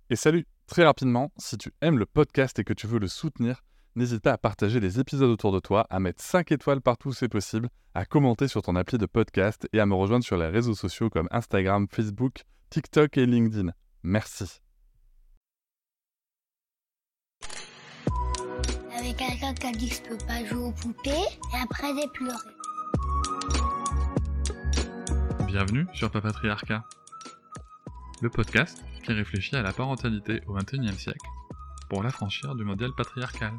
Et salut, très rapidement, si tu aimes le podcast et que tu veux le soutenir, n'hésite pas à partager les épisodes autour de toi, à mettre 5 étoiles partout où c'est possible, à commenter sur ton appli de podcast et à me rejoindre sur les réseaux sociaux comme Instagram, Facebook, TikTok et LinkedIn. Merci. Avec quelqu'un qui a dit que je peux pas jouer aux poupées et après j'ai pleuré. Bienvenue sur Papatriarcat, le podcast qui réfléchit à la parentalité au XXIe siècle pour l'affranchir du modèle patriarcal.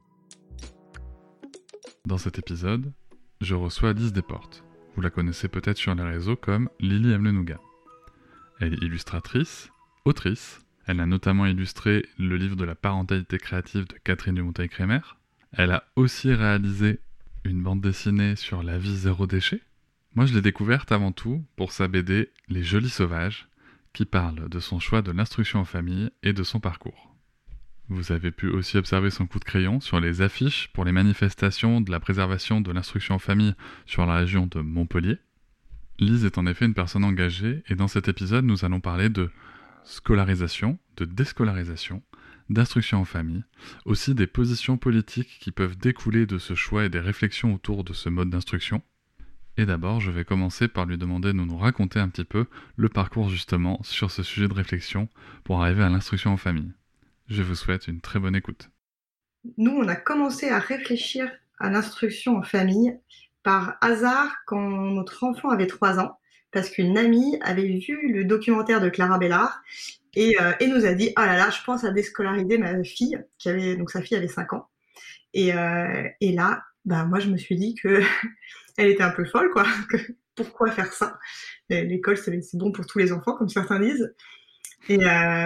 Dans cet épisode, je reçois Lise Desportes. Vous la connaissez peut-être sur les réseaux comme Lily aime le nougat. Elle est illustratrice, autrice. Elle a notamment illustré le livre de la parentalité créative de Catherine Dumonteil-Crémer. Elle a aussi réalisé une bande dessinée sur la vie zéro déchet. Moi, je l'ai découverte avant tout pour sa BD Les Jolis Sauvages, qui parle de son choix de l'instruction en famille et de son parcours. Vous avez pu aussi observer son coup de crayon sur les affiches pour les manifestations de la préservation de l'instruction en famille sur la région de Montpellier. Lise est en effet une personne engagée et dans cet épisode, nous allons parler de scolarisation, de déscolarisation, d'instruction en famille, aussi des positions politiques qui peuvent découler de ce choix et des réflexions autour de ce mode d'instruction. Et d'abord, je vais commencer par lui demander de nous raconter un petit peu le parcours justement sur ce sujet de réflexion pour arriver à l'instruction en famille. Je vous souhaite une très bonne écoute. Nous, on a commencé à réfléchir à l'instruction en famille par hasard quand notre enfant avait 3 ans, parce qu'une amie avait vu le documentaire de Clara Bellard et nous a dit « Oh là là, je pense à déscolariser ma fille », donc sa fille avait 5 ans. Et là, moi, je me suis dit que elle était un peu folle, quoi. Pourquoi faire ça ? L'école, c'est bon pour tous les enfants, comme certains disent. Mais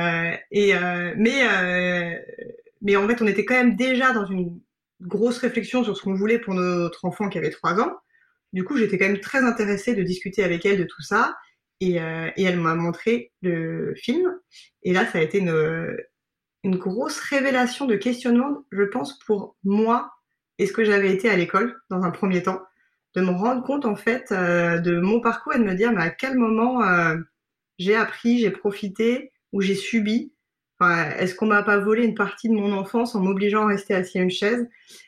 en fait, on était quand même déjà dans une grosse réflexion sur ce qu'on voulait pour notre enfant qui avait 3 ans. Du coup, j'étais quand même très intéressée de discuter avec elle de tout ça. Et elle m'a montré le film. Et là, ça a été une grosse révélation de questionnement, je pense, pour moi et ce que j'avais été à l'école dans un premier temps. De me rendre compte, en fait, de mon parcours et de me dire à quel moment j'ai appris, j'ai profité ou j'ai subi. Enfin, est-ce qu'on m'a pas volé une partie de mon enfance en m'obligeant à rester assis à une chaise,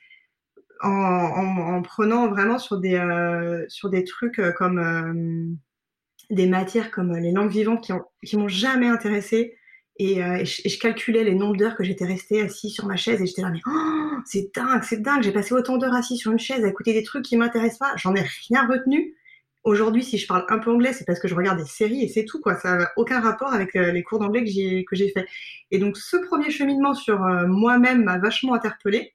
en prenant vraiment sur des trucs comme des matières comme les langues vivantes qui m'ont jamais intéressée. Et je calculais les nombres d'heures que j'étais restée assise sur ma chaise et j'étais là, mais c'est dingue, j'ai passé autant d'heures assise sur une chaise à écouter des trucs qui m'intéressent pas, j'en ai rien retenu. Aujourd'hui, si je parle un peu anglais, c'est parce que je regarde des séries et c'est tout, quoi. Ça n'a aucun rapport avec les cours d'anglais que j'ai fait. Et donc, ce premier cheminement sur moi-même m'a vachement interpellée.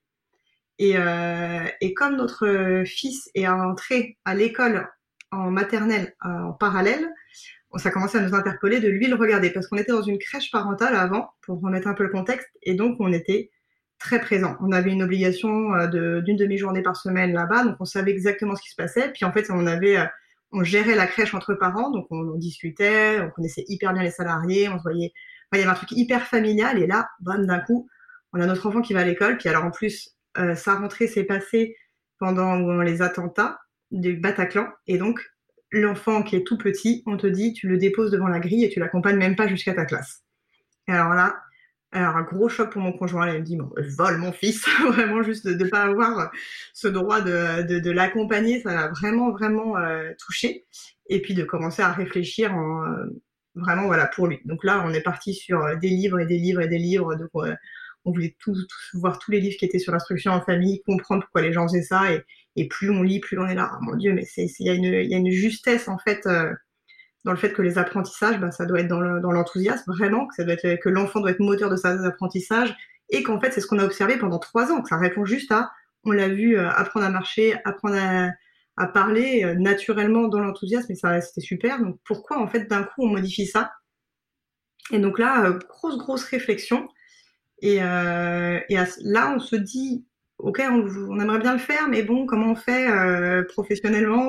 Et comme notre fils est entré à l'école en maternelle en parallèle, ça a commencé à nous interpeller de lui le regarder, parce qu'on était dans une crèche parentale avant, pour remettre un peu le contexte, et donc on était très présents. On avait une obligation d'une demi-journée par semaine là-bas, donc on savait exactement ce qui se passait. Puis en fait, on gérait la crèche entre parents, donc on discutait, on connaissait hyper bien les salariés, on se voyait. Enfin, il y avait un truc hyper familial, et là, bam, d'un coup, on a notre enfant qui va à l'école, puis alors en plus, sa rentrée s'est passée pendant les attentats du Bataclan, et donc l'enfant qui est tout petit, on te dit, tu le déposes devant la grille et tu l'accompagnes même pas jusqu'à ta classe. Et alors là, un gros choc pour mon conjoint. Il me dit, bon, je vole mon fils, vraiment juste de ne pas avoir ce droit de l'accompagner, ça m'a vraiment, vraiment touchée. Et puis de commencer à réfléchir vraiment voilà, pour lui. Donc là, on est parti sur des livres et des livres et des livres. Donc, on voulait voir tous les livres qui étaient sur l'instruction en famille, comprendre pourquoi les gens faisaient ça. Et plus on lit, plus on est là. Oh mon Dieu, mais il y a une justesse, en fait, dans le fait que les apprentissages, ça doit être dans l'enthousiasme, vraiment, que l'enfant doit être moteur de ses apprentissages, et qu'en fait, c'est ce qu'on a observé pendant 3 ans, que ça répond juste à, on l'a vu apprendre à marcher, apprendre à parler naturellement dans l'enthousiasme, et ça, c'était super. Donc pourquoi, en fait, d'un coup, on modifie ça ? Et donc là, grosse réflexion. Et là, on se dit, ok, on aimerait bien le faire, mais bon, comment on fait professionnellement ?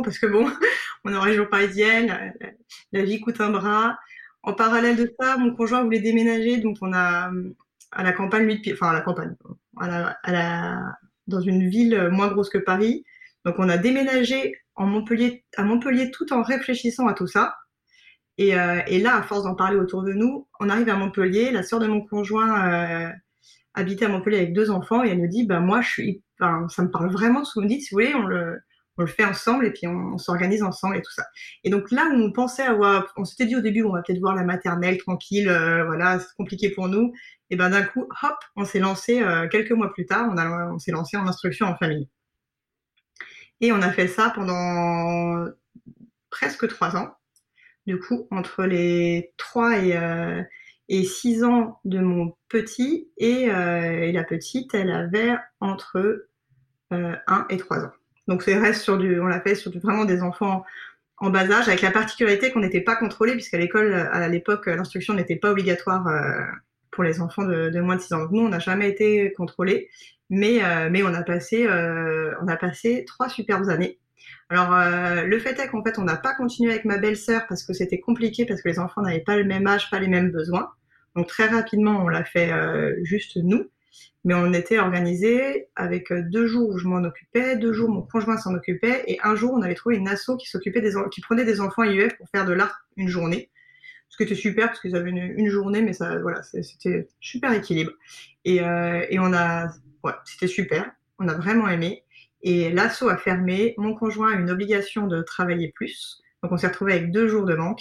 Parce que bon, on est en région parisienne, la vie coûte un bras. En parallèle de ça, mon conjoint voulait déménager, donc on a à la campagne, à la campagne, dans une ville moins grosse que Paris. Donc on a déménagé à Montpellier tout en réfléchissant à tout ça. Et là, à force d'en parler autour de nous, on arrive à Montpellier. La sœur de mon conjoint habitait à Montpellier avec 2 enfants et elle me dit, bah moi, ça me parle vraiment ce que vous me dites. Si vous voulez, on le fait ensemble et puis on s'organise ensemble et tout ça. Et donc là où on pensait on s'était dit au début, on va peut-être voir la maternelle tranquille, voilà, c'est compliqué pour nous. Et ben d'un coup, hop, on s'est lancé quelques mois plus tard, on s'est lancé en instruction en famille. Et on a fait ça pendant presque 3 ans. Du coup, entre les 3 et 6 ans de mon petit et la petite, elle avait entre 1 et 3 ans. Donc on l'a fait sur vraiment des enfants en bas âge, avec la particularité qu'on n'était pas contrôlé, puisqu'à l'école, à l'époque, l'instruction n'était pas obligatoire pour les enfants de moins de 6 ans. Donc nous, on n'a jamais été contrôlés, mais on a passé 3 superbes années. Alors, le fait est qu'en fait, on n'a pas continué avec ma belle-sœur parce que c'était compliqué, parce que les enfants n'avaient pas le même âge, pas les mêmes besoins. Donc très rapidement, on l'a fait juste nous. Mais on était organisés avec 2 jours où je m'en occupais, 2 jours mon conjoint s'en occupait, et un jour on avait trouvé une asso qui prenait des enfants IEF pour faire de l'art une journée. Ce qui était super parce qu'ils avaient une journée, mais ça, voilà, c'était super équilibre. Et c'était super. On a vraiment aimé. Et l'asso a fermé. Mon conjoint a une obligation de travailler plus. Donc on s'est retrouvé avec 2 jours de manque.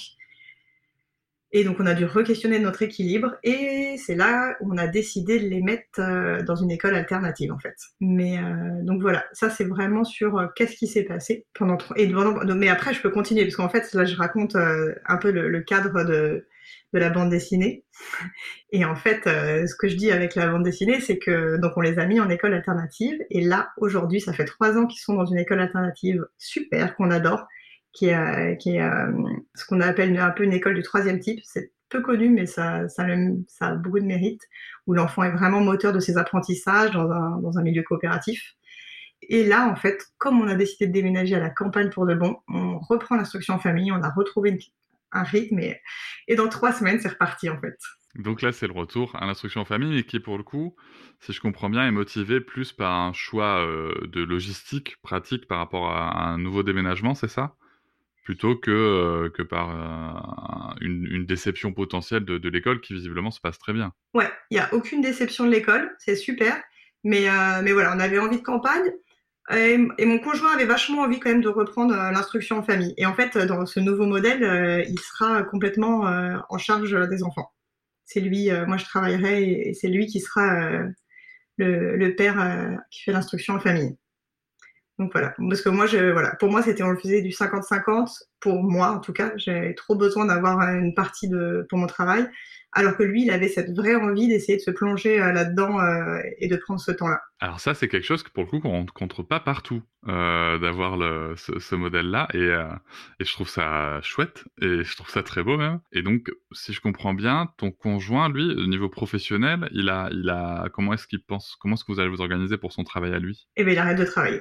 Et donc, on a dû re-questionner notre équilibre et c'est là où on a décidé de les mettre dans une école alternative, en fait. Mais donc voilà, ça, c'est vraiment sur qu'est-ce qui s'est passé mais après, je peux continuer parce qu'en fait, là, je raconte un peu le cadre de la bande dessinée. Et en fait, ce que je dis avec la bande dessinée, c'est que donc on les a mis en école alternative et là, aujourd'hui, ça fait 3 ans qu'ils sont dans une école alternative super, qu'on adore, qui est ce qu'on appelle un peu une école du 3e type. C'est peu connu, mais ça a beaucoup de mérite, où l'enfant est vraiment moteur de ses apprentissages dans un milieu coopératif. Et là, en fait, comme on a décidé de déménager à la campagne pour de bon, on reprend l'instruction en famille, on a retrouvé un rythme, et dans 3 semaines, c'est reparti, en fait. Donc là, c'est le retour à l'instruction en famille et qui, pour le coup, si je comprends bien, est motivé plus par un choix de logistique pratique par rapport à un nouveau déménagement, c'est ça? Plutôt que par une déception potentielle de l'école qui visiblement se passe très bien. Ouais, il n'y a aucune déception de l'école, c'est super. Mais voilà, on avait envie de campagne. Et mon conjoint avait vachement envie quand même de reprendre l'instruction en famille. Et en fait, dans ce nouveau modèle, il sera complètement en charge des enfants. C'est lui, moi je travaillerai et c'est lui qui sera le père qui fait l'instruction en famille. Donc voilà, parce que moi, pour moi, on le faisait du 50-50. Pour moi, en tout cas, j'avais trop besoin d'avoir une partie pour mon travail, alors que lui, il avait cette vraie envie d'essayer de se plonger là-dedans et de prendre ce temps-là. Alors ça, c'est quelque chose que pour le coup, qu'on ne rencontre pas partout, d'avoir ce modèle-là, et je trouve ça chouette, et je trouve ça très beau même. Et donc, si je comprends bien, ton conjoint, lui, au niveau professionnel, comment est-ce que vous allez vous organiser pour son travail à lui? Eh ben, il arrête de travailler.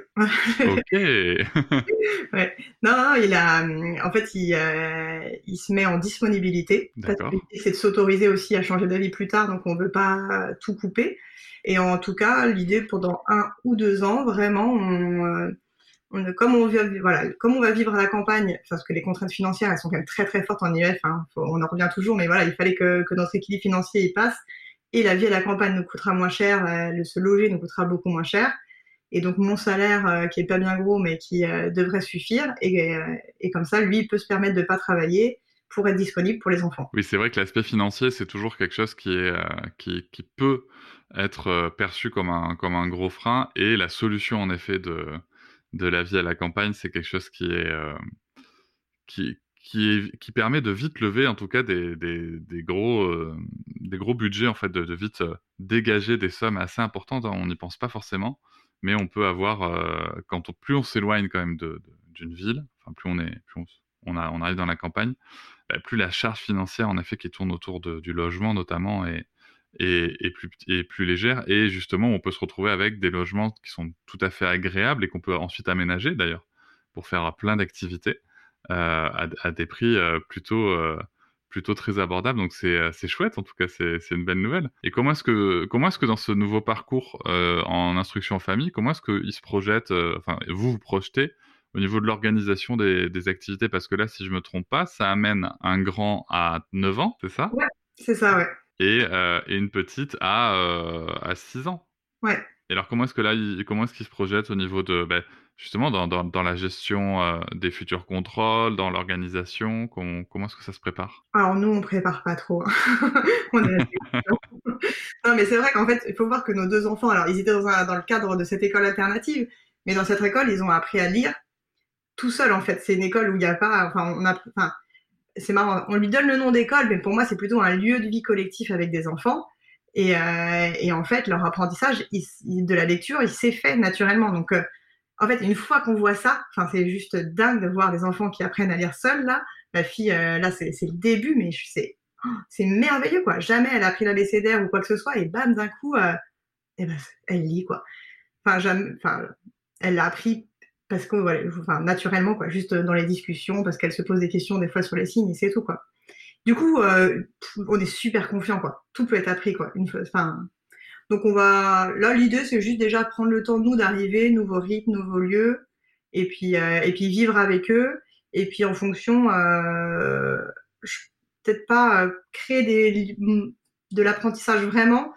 Ok. Ouais. Non, en fait, il se met en disponibilité. Parce que D'accord. l'idée, c'est de s'autoriser aussi à changer d'avis plus tard, donc on veut pas tout couper. Et en tout cas, l'idée pendant 1 ou 2 ans, vraiment, comme on va vivre à la campagne, parce que les contraintes financières, elles sont quand même très très fortes en IEF, hein, on en revient toujours, mais voilà, il fallait que notre équilibre financier y passe. Et la vie à la campagne nous coûtera moins cher, se loger nous coûtera beaucoup moins cher. Et donc mon salaire, qui est pas bien gros, mais qui devrait suffire, et comme ça, lui, il peut se permettre de pas travailler pour être disponible pour les enfants. Oui, c'est vrai que l'aspect financier, c'est toujours quelque chose qui peut être perçu comme un gros frein, et la solution, en effet, de la vie à la campagne, c'est quelque chose qui permet de vite lever, en tout cas, des gros budgets, en fait, de vite dégager des sommes assez importantes, hein. On n'y pense pas forcément, mais on peut avoir, plus on s'éloigne quand même d'une ville, enfin, on arrive dans la campagne, plus la charge financière, en effet, qui tourne autour du logement notamment, est plus légère. Et justement, on peut se retrouver avec des logements qui sont tout à fait agréables et qu'on peut ensuite aménager, d'ailleurs, pour faire plein d'activités à des prix plutôt très abordables. Donc c'est chouette, en tout cas, c'est une belle nouvelle. Et comment est-ce que dans ce nouveau parcours en instruction en famille, comment est-ce qu'il se projette, enfin, vous projetez au niveau de l'organisation des activités, parce que là, si je me trompe pas, ça amène un grand à 9 ans, c'est ça? Ouais, c'est ça, ouais. Et une petite à 6 ans. Ouais. Et alors, comment est-ce que là, comment est-ce qu'ils se projettent au niveau de, justement, dans la gestion des futurs contrôles, dans l'organisation, comment est-ce que ça se prépare? Alors nous, on prépare pas trop, hein. On est assez confiants. Non, mais c'est vrai qu'en fait, il faut voir que nos 2 enfants, alors ils étaient dans le cadre de cette école alternative, mais dans cette école, ils ont appris à lire tout seuls, en fait. C'est une école où il y a pas, enfin, c'est marrant, on lui donne le nom d'école, mais pour moi, c'est plutôt un lieu de vie collectif avec des enfants. Et en fait, leur apprentissage de la lecture, il s'est fait naturellement. Donc, en fait, une fois qu'on voit ça, enfin, c'est juste dingue de voir des enfants qui apprennent à lire seuls, là. Ma fille, là, c'est le début, mais c'est merveilleux, quoi. Jamais elle a appris l'abécédaire ou quoi que ce soit, et bam, d'un coup, eh ben, elle lit, quoi. Enfin, jamais, enfin, elle l'a appris parce que, voilà, enfin, naturellement, quoi, juste dans les discussions, parce qu'elle se pose des questions des fois sur les signes, et c'est tout, quoi. Du coup, on est super confiant, quoi. Tout peut être appris, quoi. Une fois, enfin, donc là, l'idée, c'est juste déjà prendre le temps, nous, d'arriver, nouveau rythme, nouveau lieu, et puis vivre avec eux. Et puis en fonction, peut-être pas créer de l'apprentissage vraiment,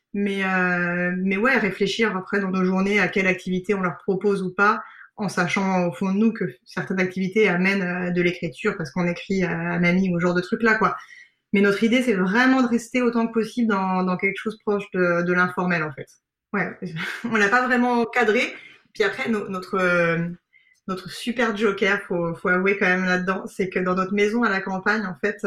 mais ouais, réfléchir après dans nos journées à quelle activité on leur propose ou pas, en sachant au fond de nous que certaines activités amènent de l'écriture parce qu'on écrit à mamie ou ce genre de trucs là, quoi. Mais notre idée, c'est vraiment de rester autant que possible dans quelque chose proche de l'informel, en fait. Ouais, on l'a pas vraiment cadré. Puis après, notre super joker, faut avouer quand même là-dedans, c'est que dans notre maison à la campagne, en fait,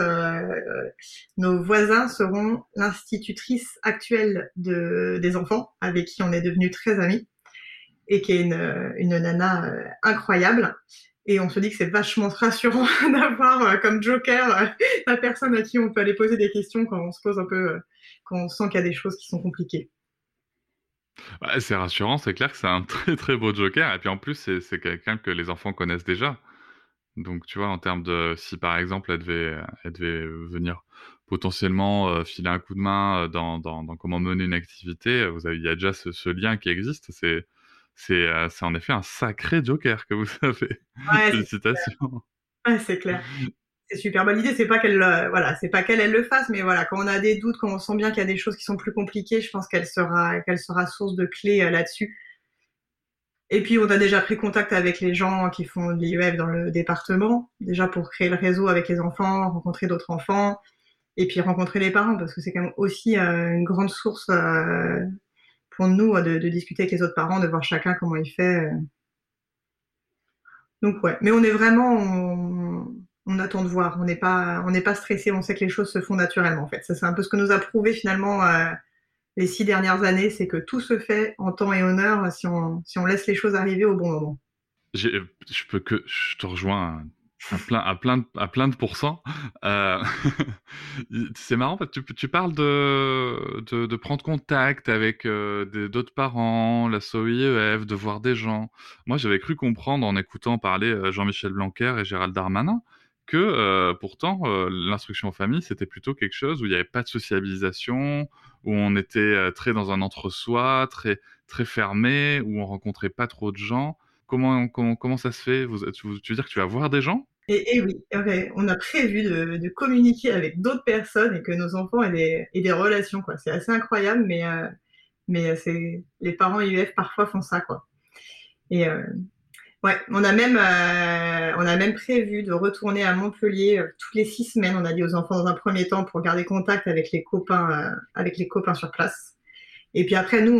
nos voisins seront l'institutrice actuelle des enfants, avec qui on est devenus très amis, et qui est une nana incroyable. Et on se dit que c'est vachement rassurant d'avoir comme joker la personne à qui on peut aller poser des questions quand on se pose un peu, quand on sent qu'il y a des choses qui sont compliquées. Ouais, c'est rassurant, c'est clair que c'est un très très beau joker. Et puis en plus, c'est quelqu'un que les enfants connaissent déjà. Donc tu vois, en termes de, si par exemple elle devait venir potentiellement filer un coup de main dans comment mener une activité, il y a déjà ce lien qui existe. C'est en effet un sacré joker que vous avez. Ouais, Félicitations. c'est clair. C'est super. Bah, l'idée, c'est pas voilà, c'est pas qu'elle le fasse, mais voilà, quand on a des doutes, quand on sent bien qu'il y a des choses qui sont plus compliquées, je pense qu'elle sera source de clés là-dessus. Et puis, on a déjà pris contact avec les gens qui font de l'IEF dans le département, déjà pour créer le réseau avec les enfants, rencontrer d'autres enfants, et puis rencontrer les parents, parce que c'est quand même aussi une grande source pour nous de discuter avec les autres parents, de voir chacun comment il fait. Donc ouais, mais on est vraiment, on attend de voir, on n'est pas stressé, on sait que les choses se font naturellement en fait. Ça c'est un peu ce que nous a prouvé finalement les 6 dernières années, c'est que tout se fait en temps et honneur si on laisse les choses arriver au bon moment. Je te rejoins à plein de pourcents. Euh, c'est marrant parce que tu parles de prendre contact avec d'autres parents, l'asso IEF, de voir des gens. Moi, j'avais cru comprendre en écoutant parler Jean-Michel Blanquer et Gérald Darmanin que pourtant l'instruction en famille, c'était plutôt quelque chose où il n'y avait pas de sociabilisation, où on était très dans un entre-soi, très, très fermé, où on rencontrait pas trop de gens. Comment ça se fait? Tu veux dire que tu vas voir des gens? Et oui, ouais, on a prévu de communiquer avec d'autres personnes et que nos enfants aient des relations, quoi. C'est assez incroyable, mais les parents IEF parfois font ça, quoi. Et ouais, on a même prévu de retourner à Montpellier toutes les 6 semaines. On a dit aux enfants dans un premier temps pour garder contact avec les copains sur place. Et puis après, nous,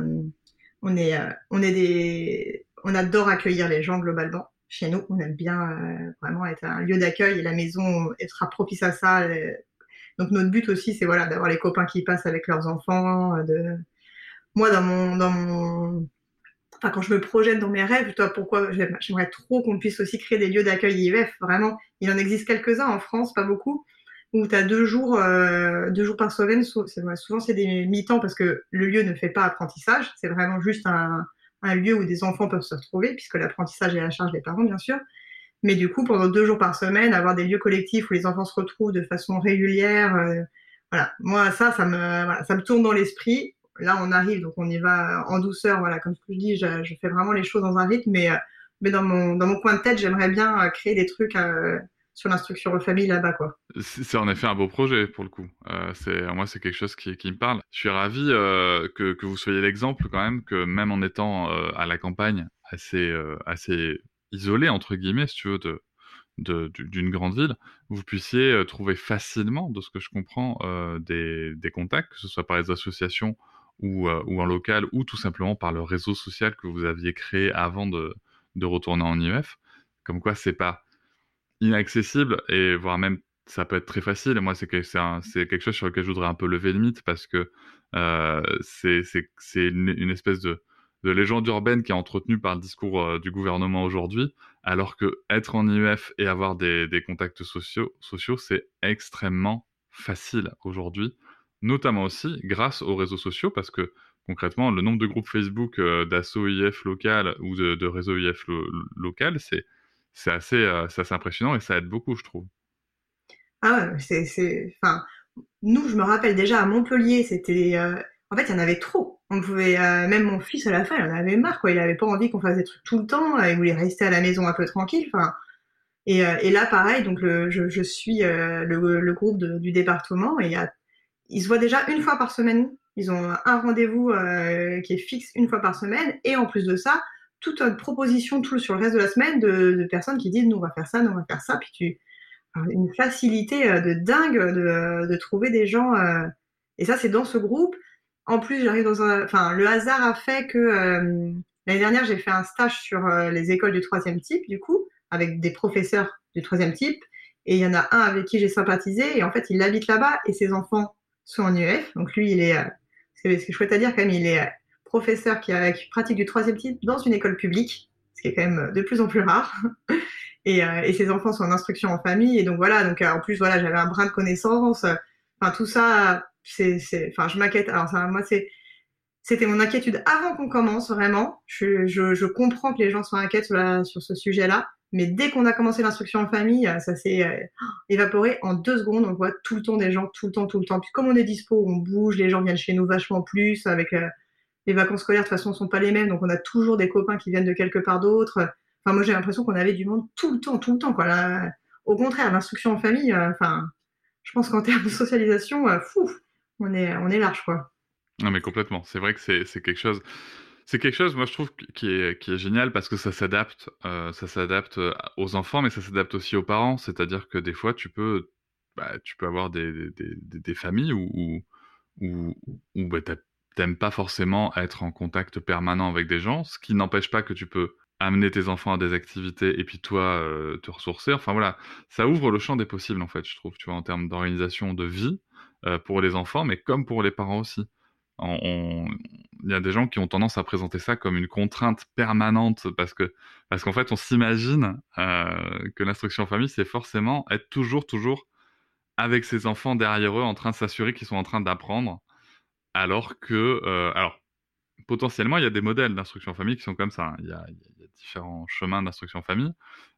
on adore accueillir les gens globalement. Chez nous, on aime bien vraiment être un lieu d'accueil et la maison sera propice à ça. Donc notre but aussi, c'est voilà d'avoir les copains qui passent avec leurs enfants. Moi, enfin quand je me projette dans mes rêves, toi, pourquoi j'aimerais trop qu'on puisse aussi créer des lieux d'accueil IVF. Vraiment, il en existe quelques-uns en France, pas beaucoup, où tu as 2 jours par semaine. Souvent, c'est des mi-temps parce que le lieu ne fait pas apprentissage. C'est vraiment juste un lieu où des enfants peuvent se retrouver, puisque l'apprentissage est à la charge des parents, bien sûr. Mais du coup, pendant 2 jours par semaine, avoir des lieux collectifs où les enfants se retrouvent de façon régulière, voilà. Moi, ça me tourne dans l'esprit. Là, on arrive, donc on y va en douceur. Voilà, comme je dis, je fais vraiment les choses dans un rythme, mais Mais dans mon coin de tête, j'aimerais bien créer des trucs sur l'instruction en famille là-bas, quoi. C'est en effet un beau projet pour le coup. Moi, c'est quelque chose qui me parle. Je suis ravi que vous soyez l'exemple quand même, que même en étant à la campagne assez isolé entre guillemets, si tu veux, d'une grande ville, vous puissiez trouver facilement, de ce que je comprends, des contacts, que ce soit par les associations ou en local, ou tout simplement par le réseau social que vous aviez créé avant de retourner en IEF. Comme quoi, c'est pas inaccessible et voire même ça peut être très facile. Et moi, c'est quelque chose sur lequel je voudrais un peu lever le mythe parce que c'est une espèce de légende urbaine qui est entretenue par le discours du gouvernement aujourd'hui, alors que être en IEF et avoir des contacts sociaux, c'est extrêmement facile aujourd'hui, notamment aussi grâce aux réseaux sociaux, parce que concrètement, le nombre de groupes Facebook d'asso IEF local ou de réseau IEF local, c'est assez impressionnant et ça aide beaucoup, je trouve. Ah ouais, enfin, nous, je me rappelle déjà à Montpellier, en fait, il y en avait trop. On pouvait, même mon fils à la fin, il en avait marre, quoi. Il avait pas envie qu'on fasse des trucs tout le temps. Il voulait rester à la maison un peu tranquille. Enfin, et là, pareil, donc je suis le groupe du département et ils se voient déjà une fois par semaine. Ils ont un rendez-vous qui est fixe une fois par semaine et en plus de ça, toute une proposition tout sur le reste de la semaine de personnes qui disent nous on va faire ça, nous on va faire ça. Puis une facilité de dingue de trouver des gens. Et ça, c'est dans ce groupe. En plus, enfin, le hasard a fait que l'année dernière, j'ai fait un stage sur les écoles du troisième type, du coup, avec des professeurs du troisième type. Et il y en a un avec qui j'ai sympathisé. Et en fait, il habite là-bas et ses enfants sont en UF. Donc lui, c'est chouette à dire quand même, il est professeur qui pratique du troisième type dans une école publique, ce qui est quand même de plus en plus rare. Et ses enfants sont en instruction en famille. Et donc voilà, donc en plus, voilà, j'avais un brin de connaissance. Enfin, tout ça, enfin, je m'inquiète. Alors, ça, moi, c'était mon inquiétude avant qu'on commence, vraiment. Je comprends que les gens soient inquiets sur ce sujet-là. Mais dès qu'on a commencé l'instruction en famille, ça s'est évaporé en 2 secondes. On voit tout le temps des gens, tout le temps, tout le temps. Puis comme on est dispo, on bouge, les gens viennent chez nous vachement plus. Avec les vacances scolaires, de toute façon, sont pas les mêmes. Donc on a toujours des copains qui viennent de quelque part d'autre. Enfin, moi, j'ai l'impression qu'on avait du monde tout le temps, quoi. Là, au contraire, l'instruction en famille, enfin, je pense qu'en termes de socialisation, on est large, quoi. Non, mais complètement. C'est vrai que c'est quelque chose. C'est quelque chose, moi, je trouve, qui est génial parce que ça s'adapte aux enfants, mais ça s'adapte aussi aux parents. C'est-à-dire que des fois, tu peux avoir des familles où t'aimes pas forcément être en contact permanent avec des gens, ce qui n'empêche pas que tu peux amener tes enfants à des activités et puis toi te ressourcer. Enfin voilà, ça ouvre le champ des possibles en fait, je trouve, tu vois, en termes d'organisation de vie pour les enfants, mais comme pour les parents aussi. On- on- Il y a des gens qui ont tendance à présenter ça comme une contrainte permanente parce qu'en fait on s'imagine que l'instruction en famille c'est forcément être toujours avec ses enfants derrière eux en train de s'assurer qu'ils sont en train d'apprendre alors potentiellement, il y a des modèles d'instruction en famille qui sont comme ça, hein. Il y a différents chemins d'instruction en famille.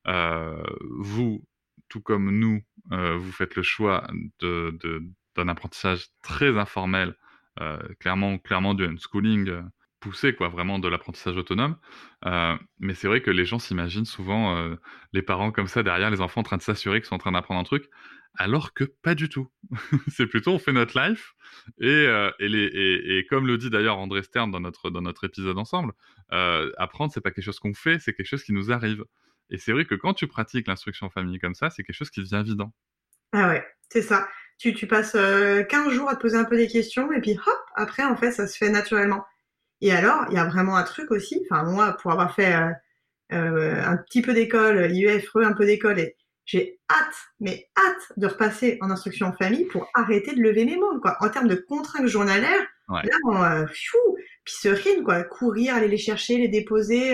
Vous, tout comme nous, vous faites le choix d'un apprentissage très informel, clairement du unschooling poussé, quoi, vraiment de l'apprentissage autonome. Mais c'est vrai que les gens s'imaginent souvent les parents comme ça derrière les enfants en train de s'assurer qu'ils sont en train d'apprendre un truc, alors que pas du tout. C'est plutôt on fait notre life et comme le dit d'ailleurs André Stern dans notre épisode ensemble, apprendre c'est pas quelque chose qu'on fait, c'est quelque chose qui nous arrive. Et c'est vrai que quand tu pratiques l'instruction en famille comme ça, c'est quelque chose qui devient évident. Ah ouais, c'est ça. Tu passes 15 jours à te poser un peu des questions et puis hop, après, en fait, ça se fait naturellement. Et alors, il y a vraiment un truc aussi, enfin moi, pour avoir fait un petit peu d'école, IEFRE, un peu d'école, et j'ai hâte, mais hâte de repasser en instruction en famille pour arrêter de lever mes mômes, quoi. En termes de contraintes journalières, Ouais. là, puis ce rythme, quoi, courir, aller les chercher, les déposer,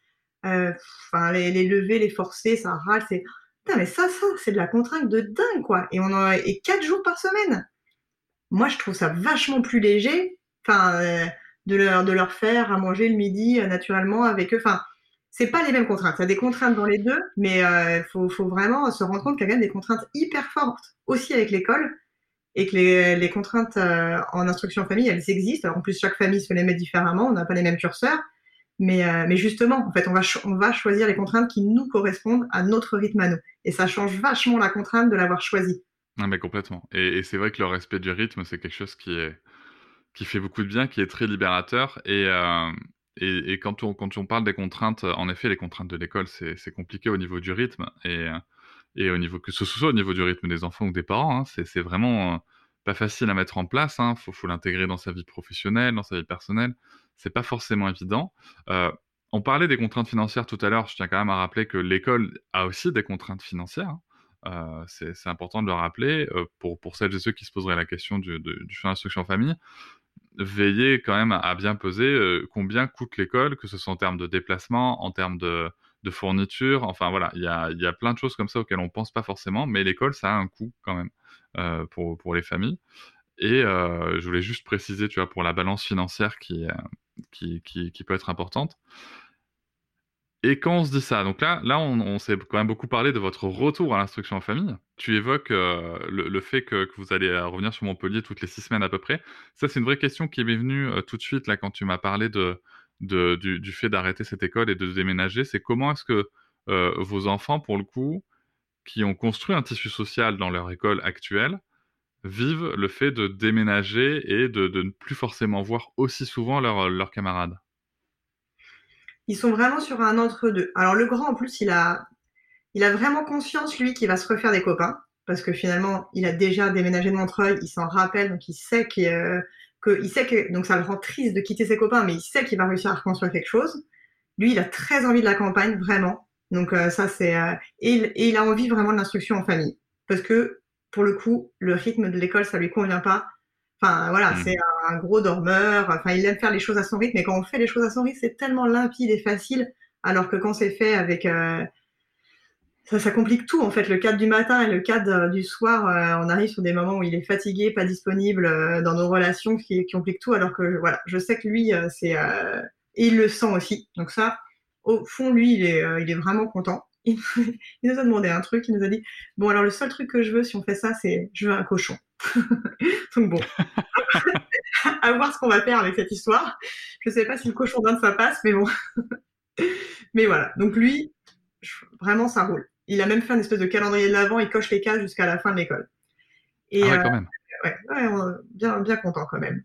enfin les lever, les forcer, ça râle, c'est putain, mais ça, c'est de la contrainte de dingue, quoi. Et 4 jours par semaine. Moi, je trouve ça vachement plus léger, enfin, de leur faire à manger le midi naturellement avec eux. Enfin, c'est pas les mêmes contraintes. Il y a des contraintes dans les deux, mais faut vraiment se rendre compte qu'il y a quand même des contraintes hyper fortes aussi avec l'école et que les contraintes en instruction en famille, elles existent. Alors, en plus, chaque famille se les met différemment. On n'a pas les mêmes curseurs, Mais justement, en fait, on va choisir les contraintes qui nous correspondent à notre rythme à nous. Et ça change vachement la contrainte de l'avoir choisie. Ah, mais complètement. Et c'est vrai que le respect du rythme, c'est quelque chose qui fait beaucoup de bien, qui est très libérateur. Et quand on parle des contraintes, en effet, les contraintes de l'école, c'est compliqué au niveau du rythme. Et au niveau, que ce soit au niveau du rythme des enfants ou des parents, hein, c'est vraiment pas facile à mettre en place. Hein. Faut l'intégrer dans sa vie professionnelle, dans sa vie personnelle. C'est pas forcément évident. Euh, on parlait des contraintes financières tout à l'heure. Je tiens quand même à rappeler que l'école a aussi des contraintes financières. Hein. C'est important de le rappeler pour celles et ceux qui se poseraient la question du choix d'instruction en famille. Veillez quand même à bien peser combien coûte l'école, que ce soit en termes de déplacement, en termes de fourniture. Enfin voilà, il y a plein de choses comme ça auxquelles on pense pas forcément, mais l'école, ça a un coût quand même pour les familles. Et je voulais juste préciser, tu vois, pour la balance financière qui peut être importante. Et quand on se dit ça, donc là on s'est quand même beaucoup parlé de votre retour à l'instruction en famille. Tu évoques le fait que vous allez revenir sur Montpellier toutes les 6 semaines à peu près. Ça, c'est une vraie question qui m'est venue tout de suite là quand tu m'as parlé du fait d'arrêter cette école et de déménager. C'est comment est-ce que vos enfants, pour le coup, qui ont construit un tissu social dans leur école actuelle, vivent le fait de déménager et de ne plus forcément voir aussi souvent leurs camarades. Ils sont vraiment sur un entre-deux. Alors le grand, en plus, il a vraiment conscience, lui, qu'il va se refaire des copains, parce que finalement, il a déjà déménagé de Montreuil, il s'en rappelle, donc il sait donc ça le rend triste de quitter ses copains, mais il sait qu'il va réussir à reconstruire quelque chose. Lui, il a très envie de la campagne, vraiment. Donc ça, et il a envie vraiment de l'instruction en famille, parce que pour le coup, le rythme de l'école, ça lui convient pas. Enfin voilà, c'est Hmm. un gros dormeur. Enfin, il aime faire les choses à son rythme, mais quand on fait les choses à son rythme, c'est tellement limpide et facile, alors que quand c'est fait avec ça complique tout en fait. Le cadre du matin et le cadre du soir, on arrive sur des moments où il est fatigué, pas disponible dans nos relations, qui compliquent tout. Alors que voilà, je sais que lui, et il le sent aussi. Donc ça, au fond, lui, il est vraiment content. Il nous a demandé un truc. Il nous a dit bon, alors le seul truc que je veux si on fait ça, c'est je veux un cochon. Donc bon, à voir ce qu'on va faire avec cette histoire. Je sais pas si le cochon d'Inde ça passe, mais bon. Mais voilà. Donc lui, vraiment, ça roule. Il a même fait un espèce de calendrier de l'avant, il coche les cases jusqu'à la fin de l'école. Ah Et ouais, quand même. ouais, bien, bien content quand même.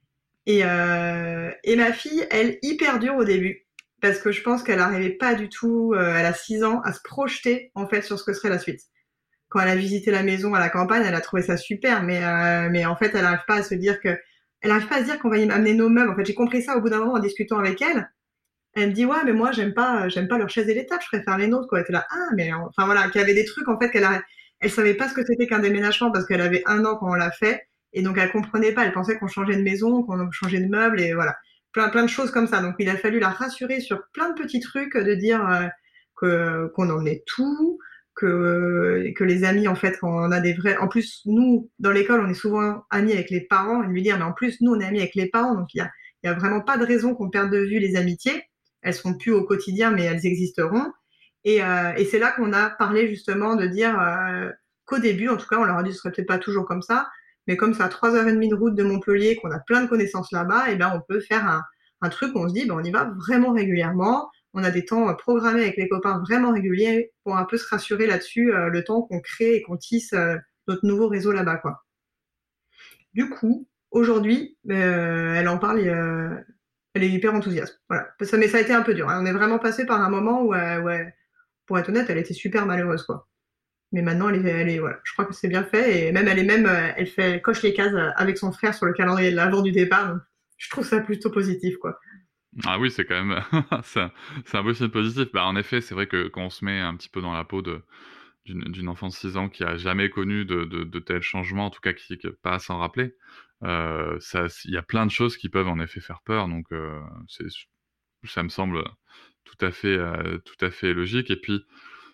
Et ma fille, elle, hyper dure au début, parce que je pense qu'elle n'arrivait pas du tout, elle a 6 ans, à se projeter en fait sur ce que serait la suite. Quand elle a visité la maison à la campagne, elle a trouvé ça super, mais en fait, elle n'arrive pas à se dire qu'on va y amener nos meubles. En fait, j'ai compris ça au bout d'un moment en discutant avec elle. Elle me dit ouais mais moi j'aime pas leur chaise et les tables, je préfère les nôtres quoi. Elle était là ah mais enfin voilà qu'il y avait des trucs en fait elle savait pas ce que c'était qu'un déménagement parce qu'elle avait 1 an quand on l'a fait et donc elle comprenait pas, elle pensait qu'on changeait de maison, qu'on changeait de meubles et voilà plein de choses comme ça. Donc il a fallu la rassurer sur plein de petits trucs de dire que qu'on emmenait tout, que les amis en fait quand on a des vrais en plus nous dans l'école on est souvent amis avec les parents et lui dire mais en plus nous on est amis avec les parents donc il y a vraiment pas de raison qu'on perde de vue les amitiés. Elles seront plus au quotidien, mais elles existeront. Et c'est là qu'on a parlé justement de dire qu'au début, en tout cas, on leur a dit ce serait peut-être pas toujours comme ça, mais comme c'est à 3h30 de route de Montpellier, qu'on a plein de connaissances là-bas, et ben on peut faire un truc où on se dit ben, on y va vraiment régulièrement. On a des temps programmés avec les copains vraiment réguliers pour un peu se rassurer là-dessus, le temps qu'on crée et qu'on tisse notre nouveau réseau là-bas, quoi. Du coup, aujourd'hui, elle en parle, elle est hyper enthousiaste. Voilà. Mais ça a été un peu dur. Hein. On est vraiment passé par un moment où pour être honnête, elle était super malheureuse, quoi. Mais maintenant, voilà. Je crois que c'est bien fait et même elle coche les cases avec son frère sur le calendrier de l'avant du départ. Donc, je trouve ça plutôt positif, quoi. Ah oui, c'est quand même c'est un beau signe positif. Bah, en effet, c'est vrai que quand on se met un petit peu dans la peau d'une enfant de 6 ans qui a jamais connu de tels changements, en tout cas qui pas à s'en rappeler, il y a plein de choses qui peuvent en effet faire peur. Donc ça me semble tout à fait logique. Et puis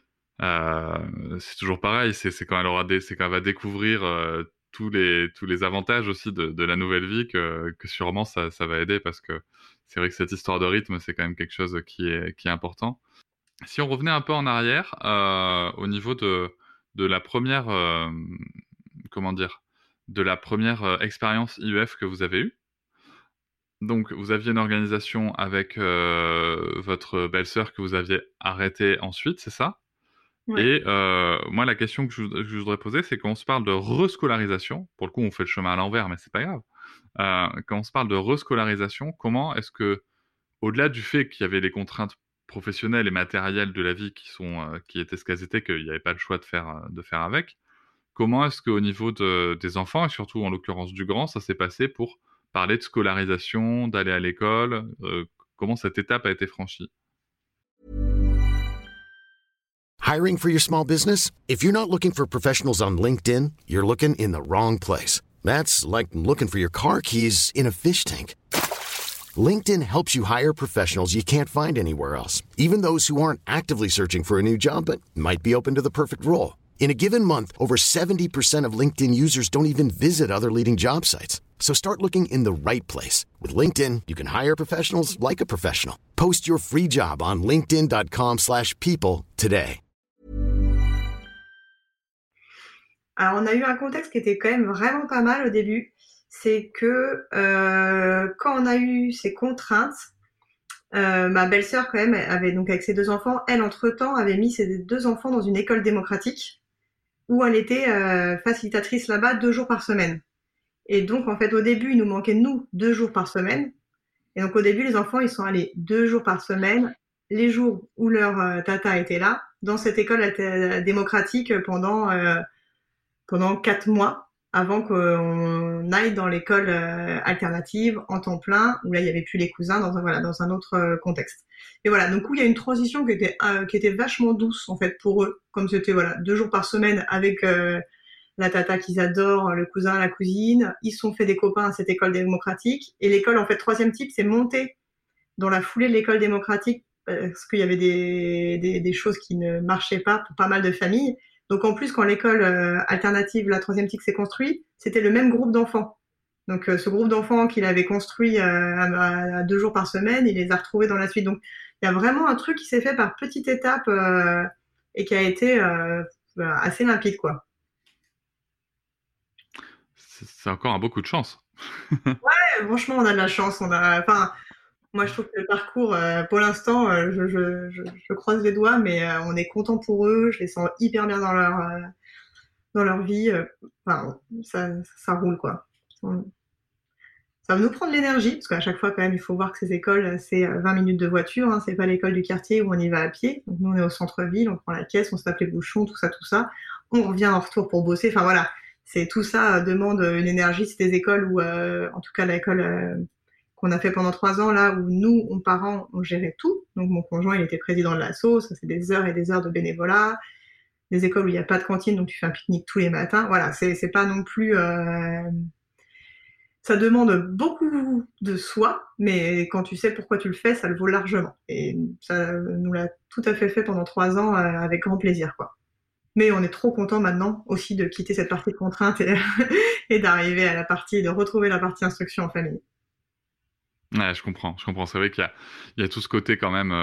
c'est toujours pareil, c'est quand c'est quand elle va découvrir tous les avantages aussi de la nouvelle vie que sûrement ça va aider parce que c'est vrai que cette histoire de rythme, c'est quand même quelque chose qui est important. Si on revenait un peu en arrière, au niveau de la première, comment dire, de la première expérience IEF que vous avez eue, donc vous aviez une organisation avec votre belle-sœur que vous aviez arrêtée ensuite, c'est ça? Ouais. Et moi, la question que je voudrais poser, c'est quand on se parle de rescolarisation, pour le coup, on fait le chemin à l'envers, mais c'est pas grave. Quand on se parle de rescolarisation, comment est-ce que, au-delà du fait qu'il y avait les contraintes professionnelles et matérielles de la vie qui étaient ce qu'elles étaient, qu'il n'y avait pas le choix de faire avec, comment est-ce qu'au niveau des enfants, et surtout en l'occurrence du grand, ça s'est passé pour parler de scolarisation, d'aller à l'école, comment cette étape a été franchie? Hiring for your small business? If you're not looking for professionals on LinkedIn, you're looking in the wrong place. That's like looking for your car keys in a fish tank. LinkedIn helps you hire professionals you can't find anywhere else, even those who aren't actively searching for a new job but might be open to the perfect role. In a given month, over 70% of LinkedIn users don't even visit other leading job sites. So start looking in the right place. With LinkedIn, you can hire professionals like a professional. Post your free job on linkedin.com/people today. Alors, on a eu un contexte qui était quand même vraiment pas mal au début. C'est que quand on a eu ces contraintes, ma belle-sœur quand même avait donc avec ses 2 enfants, elle entre-temps avait mis ses 2 enfants dans une école démocratique où elle était facilitatrice là-bas 2 jours par semaine. Et donc en fait au début il nous manquait nous 2 jours par semaine. Et donc au début les enfants ils sont allés 2 jours par semaine, les jours où leur tata était là, dans cette école démocratique pendant 4 mois avant qu'on aille dans l'école alternative en temps plein, où là il n'y avait plus les cousins dans un autre contexte. Et voilà, donc où il y a une transition qui était vachement douce en fait pour eux, comme c'était 2 jours par semaine avec la tata qu'ils adorent, le cousin, la cousine. Ils se sont fait des copains à cette école démocratique. Et l'école, en fait, 3e type, c'est monté dans la foulée de l'école démocratique parce qu'il y avait des choses qui ne marchaient pas pour pas mal de familles. Donc en plus, quand l'école alternative, la 3e type s'est construite, c'était le même groupe d'enfants. Donc ce groupe d'enfants qu'il avait construit à 2 jours par semaine, il les a retrouvés dans la suite. Donc il y a vraiment un truc qui s'est fait par petites étapes et qui a été assez limpide, quoi. C'est encore un beau coup de chance. Ouais, franchement, on a de la chance. Enfin, moi, je trouve que le parcours, pour l'instant, je croise les doigts, mais on est content pour eux. Je les sens hyper bien dans leur vie. Enfin, ça roule, quoi. Ça va nous prendre de l'énergie, parce qu'à chaque fois, quand même, il faut voir que ces écoles, c'est 20 minutes de voiture. Hein, c'est pas l'école du quartier où on y va à pied. Donc, nous, on est au centre-ville, on prend la caisse, on se tape les bouchons, tout ça, tout ça. On revient en retour pour bosser. Enfin, voilà. Tout ça demande une énergie. C'est des écoles où, en tout cas, l'école qu'on a fait pendant 3 ans, là, où nous, parents, on gérait tout. Donc, mon conjoint, il était président de l'asso. Ça, c'est des heures et des heures de bénévolat. Des écoles où il n'y a pas de cantine, donc tu fais un pique-nique tous les matins. Voilà, c'est pas non plus... Ça demande beaucoup de soi, mais quand tu sais pourquoi tu le fais, ça le vaut largement. Et ça nous l'a tout à fait pendant 3 ans avec grand plaisir, quoi. Mais on est trop content maintenant aussi de quitter cette partie de contrainte et d'arriver à de retrouver la partie instruction en famille. Ouais, je comprends. C'est vrai qu'il y a tout ce côté quand même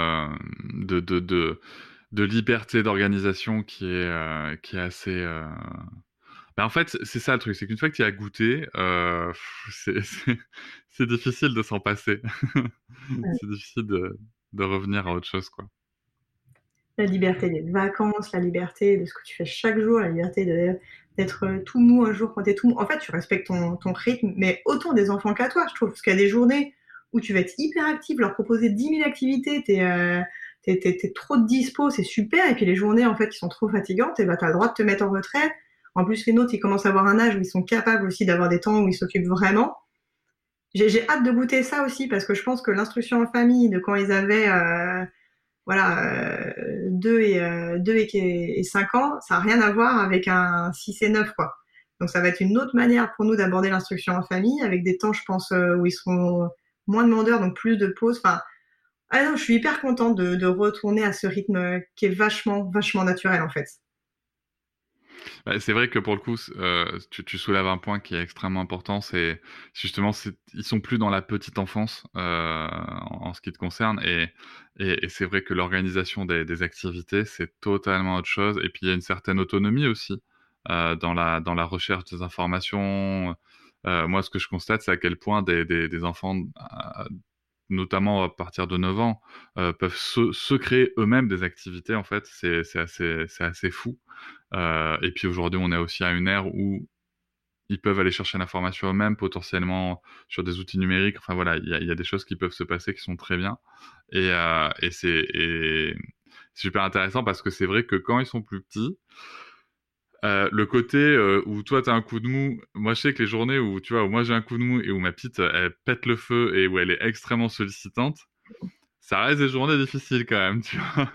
de liberté d'organisation qui est assez. En fait, c'est ça le truc, c'est qu'une fois que tu y as goûté, c'est difficile de s'en passer. C'est difficile de revenir à autre chose, quoi. La liberté des vacances, la liberté de ce que tu fais chaque jour, la liberté d'être tout mou un jour quand t'es tout mou. En fait, tu respectes ton rythme, mais autant des enfants qu'à toi, je trouve. Parce qu'il y a des journées où tu vas être hyper active, leur proposer 10 000 activités, t'es trop dispo, c'est super. Et puis les journées, en fait, qui sont trop fatigantes, et t'as le droit de te mettre en retrait. En plus, les nôtres, ils commencent à avoir un âge où ils sont capables aussi d'avoir des temps où ils s'occupent vraiment. J'ai hâte de goûter ça aussi, parce que je pense que l'instruction en famille, de quand ils avaient 2 et 5 ans, ça n'a rien à voir avec un 6 et 9, quoi. Donc ça va être une autre manière pour nous d'aborder l'instruction en famille, avec des temps, je pense, où ils seront moins demandeurs, donc plus de pauses. Enfin, non, je suis hyper contente de retourner à ce rythme qui est vachement, vachement naturel, en fait. C'est vrai que pour le coup, tu soulèves un point qui est extrêmement important, c'est justement, ils sont plus dans la petite enfance en ce qui te concerne, et c'est vrai que l'organisation des activités, c'est totalement autre chose. Et puis il y a une certaine autonomie aussi dans la recherche des informations, Moi, ce que je constate, c'est à quel point des enfants, notamment à partir de 9 ans, peuvent se créer eux-mêmes des activités, en fait. C'est assez fou. Et puis aujourd'hui, on est aussi à une ère où ils peuvent aller chercher l'information eux-mêmes, potentiellement sur des outils numériques. Enfin voilà, il y a des choses qui peuvent se passer qui sont très bien. Et c'est super intéressant parce que c'est vrai que quand ils sont plus petits, le côté où toi t'as un coup de mou, moi je sais que les journées où tu vois où moi j'ai un coup de mou et où ma petite elle pète le feu et où elle est extrêmement sollicitante, ça reste des journées difficiles quand même, tu vois.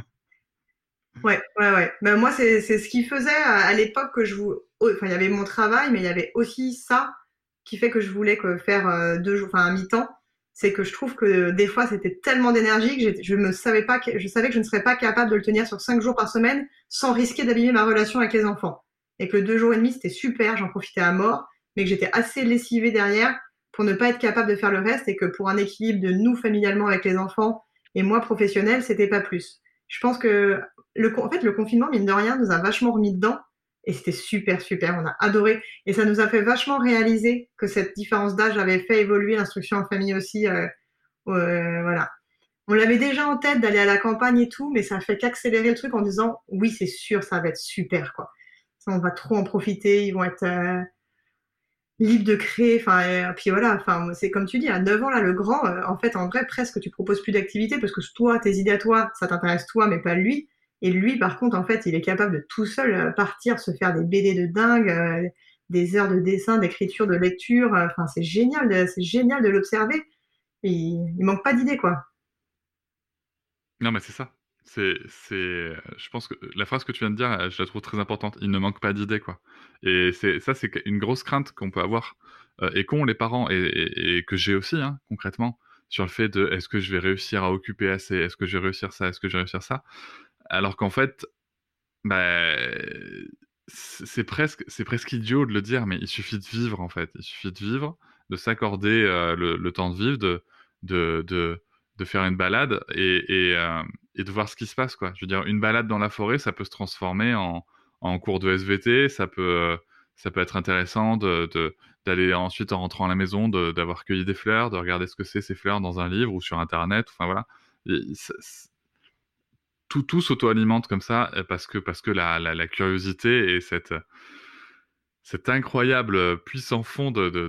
Ouais. Ben, moi, c'est ce qui faisait à l'époque que enfin, il y avait mon travail, mais il y avait aussi ça qui fait que je voulais faire 2 jours, enfin, un mi-temps. C'est que je trouve que des fois, c'était tellement d'énergie que je savais que je ne serais pas capable de le tenir sur 5 jours par semaine sans risquer d'abîmer ma relation avec les enfants. Et que le 2 jours et demi, c'était super, j'en profitais à mort, mais que j'étais assez lessivée derrière pour ne pas être capable de faire le reste et que pour un équilibre de nous familialement avec les enfants et moi professionnel, c'était pas plus. Je pense que en fait, le confinement, mine de rien, nous a vachement remis dedans. Et c'était super, super. On a adoré. Et ça nous a fait vachement réaliser que cette différence d'âge avait fait évoluer l'instruction en famille aussi. Voilà. On l'avait déjà en tête d'aller à la campagne et tout, mais ça a fait qu'accélérer le truc en disant oui, c'est sûr, ça va être super, quoi. Ça, on va trop en profiter. Ils vont être libres de créer. Enfin, puis voilà. Enfin, c'est comme tu dis, à 9 ans, là, le grand, en fait, en vrai, presque, tu proposes plus d'activité parce que toi, tes idées à toi, ça t'intéresse toi, mais pas lui. Et lui, par contre, en fait, il est capable de tout seul partir, se faire des BD de dingue, des heures de dessin, d'écriture, de lecture. Enfin, c'est génial de l'observer. Et il manque pas d'idées, quoi. Non, mais c'est ça. Je pense que la phrase que tu viens de dire, je la trouve très importante. Il ne manque pas d'idées, quoi. Et c'est une grosse crainte qu'on peut avoir et qu'ont les parents et que j'ai aussi, hein, concrètement, sur le fait de est-ce que je vais réussir à occuper assez, est-ce que je vais réussir ça, est-ce que je vais réussir ça, alors qu'en fait, bah, c'est presque idiot de le dire, mais il suffit de vivre, en fait. Il suffit de vivre, de s'accorder le temps de vivre, de, de, de faire une balade et de voir ce qui se passe, quoi. Je veux dire, une balade dans la forêt, ça peut se transformer en cours de SVT, ça peut être intéressant d'aller ensuite en rentrant à la maison, d'avoir cueilli des fleurs, de regarder ce que c'est ces fleurs dans un livre ou sur Internet, enfin voilà. Et tout s'auto-alimente comme ça parce que la curiosité et cet incroyable puissant fond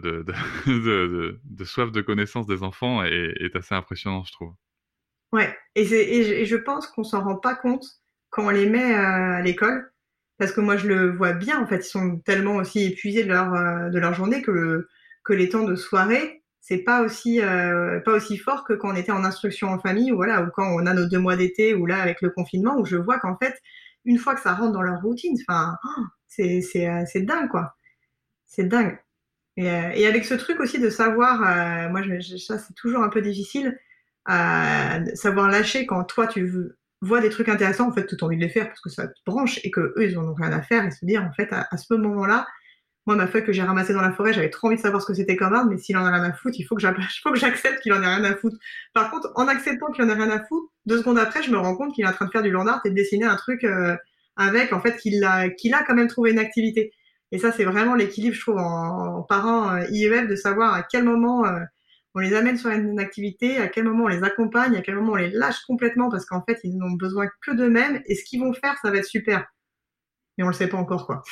de soif de connaissance des enfants est assez impressionnant, je trouve. Ouais. Et je pense qu'on s'en rend pas compte quand on les met à l'école. Parce que moi, je le vois bien, en fait, ils sont tellement aussi épuisés de leur journée que les temps de soirée, c'est pas aussi fort que quand on était en instruction en famille, ou voilà, ou quand on a nos 2 mois d'été, ou là, avec le confinement, où je vois qu'en fait, une fois que ça rentre dans leur routine, enfin, c'est dingue, quoi. C'est dingue. Et avec ce truc aussi de savoir, moi, ça, c'est toujours un peu difficile, savoir lâcher quand toi, vois des trucs intéressants, en fait, tu as envie de les faire parce que ça te branche et que eux, ils en ont rien à faire et se dire, en fait, à ce moment-là, moi, ma feuille que j'ai ramassée dans la forêt, j'avais trop envie de savoir ce que c'était comme arbre, mais s'il en a rien à foutre, il faut que j'accepte qu'il en ait rien à foutre. Par contre, en acceptant qu'il en ait rien à foutre, 2 secondes après, je me rends compte qu'il est en train de faire du land art et de dessiner un truc avec, en fait, qu'il a quand même trouvé une activité. Et ça, c'est vraiment l'équilibre, je trouve, en parents IEF, de savoir à quel moment on les amène sur une activité, à quel moment on les accompagne, à quel moment on les lâche complètement, parce qu'en fait, ils n'ont besoin que d'eux-mêmes, et ce qu'ils vont faire, ça va être super. Mais on le sait pas encore, quoi.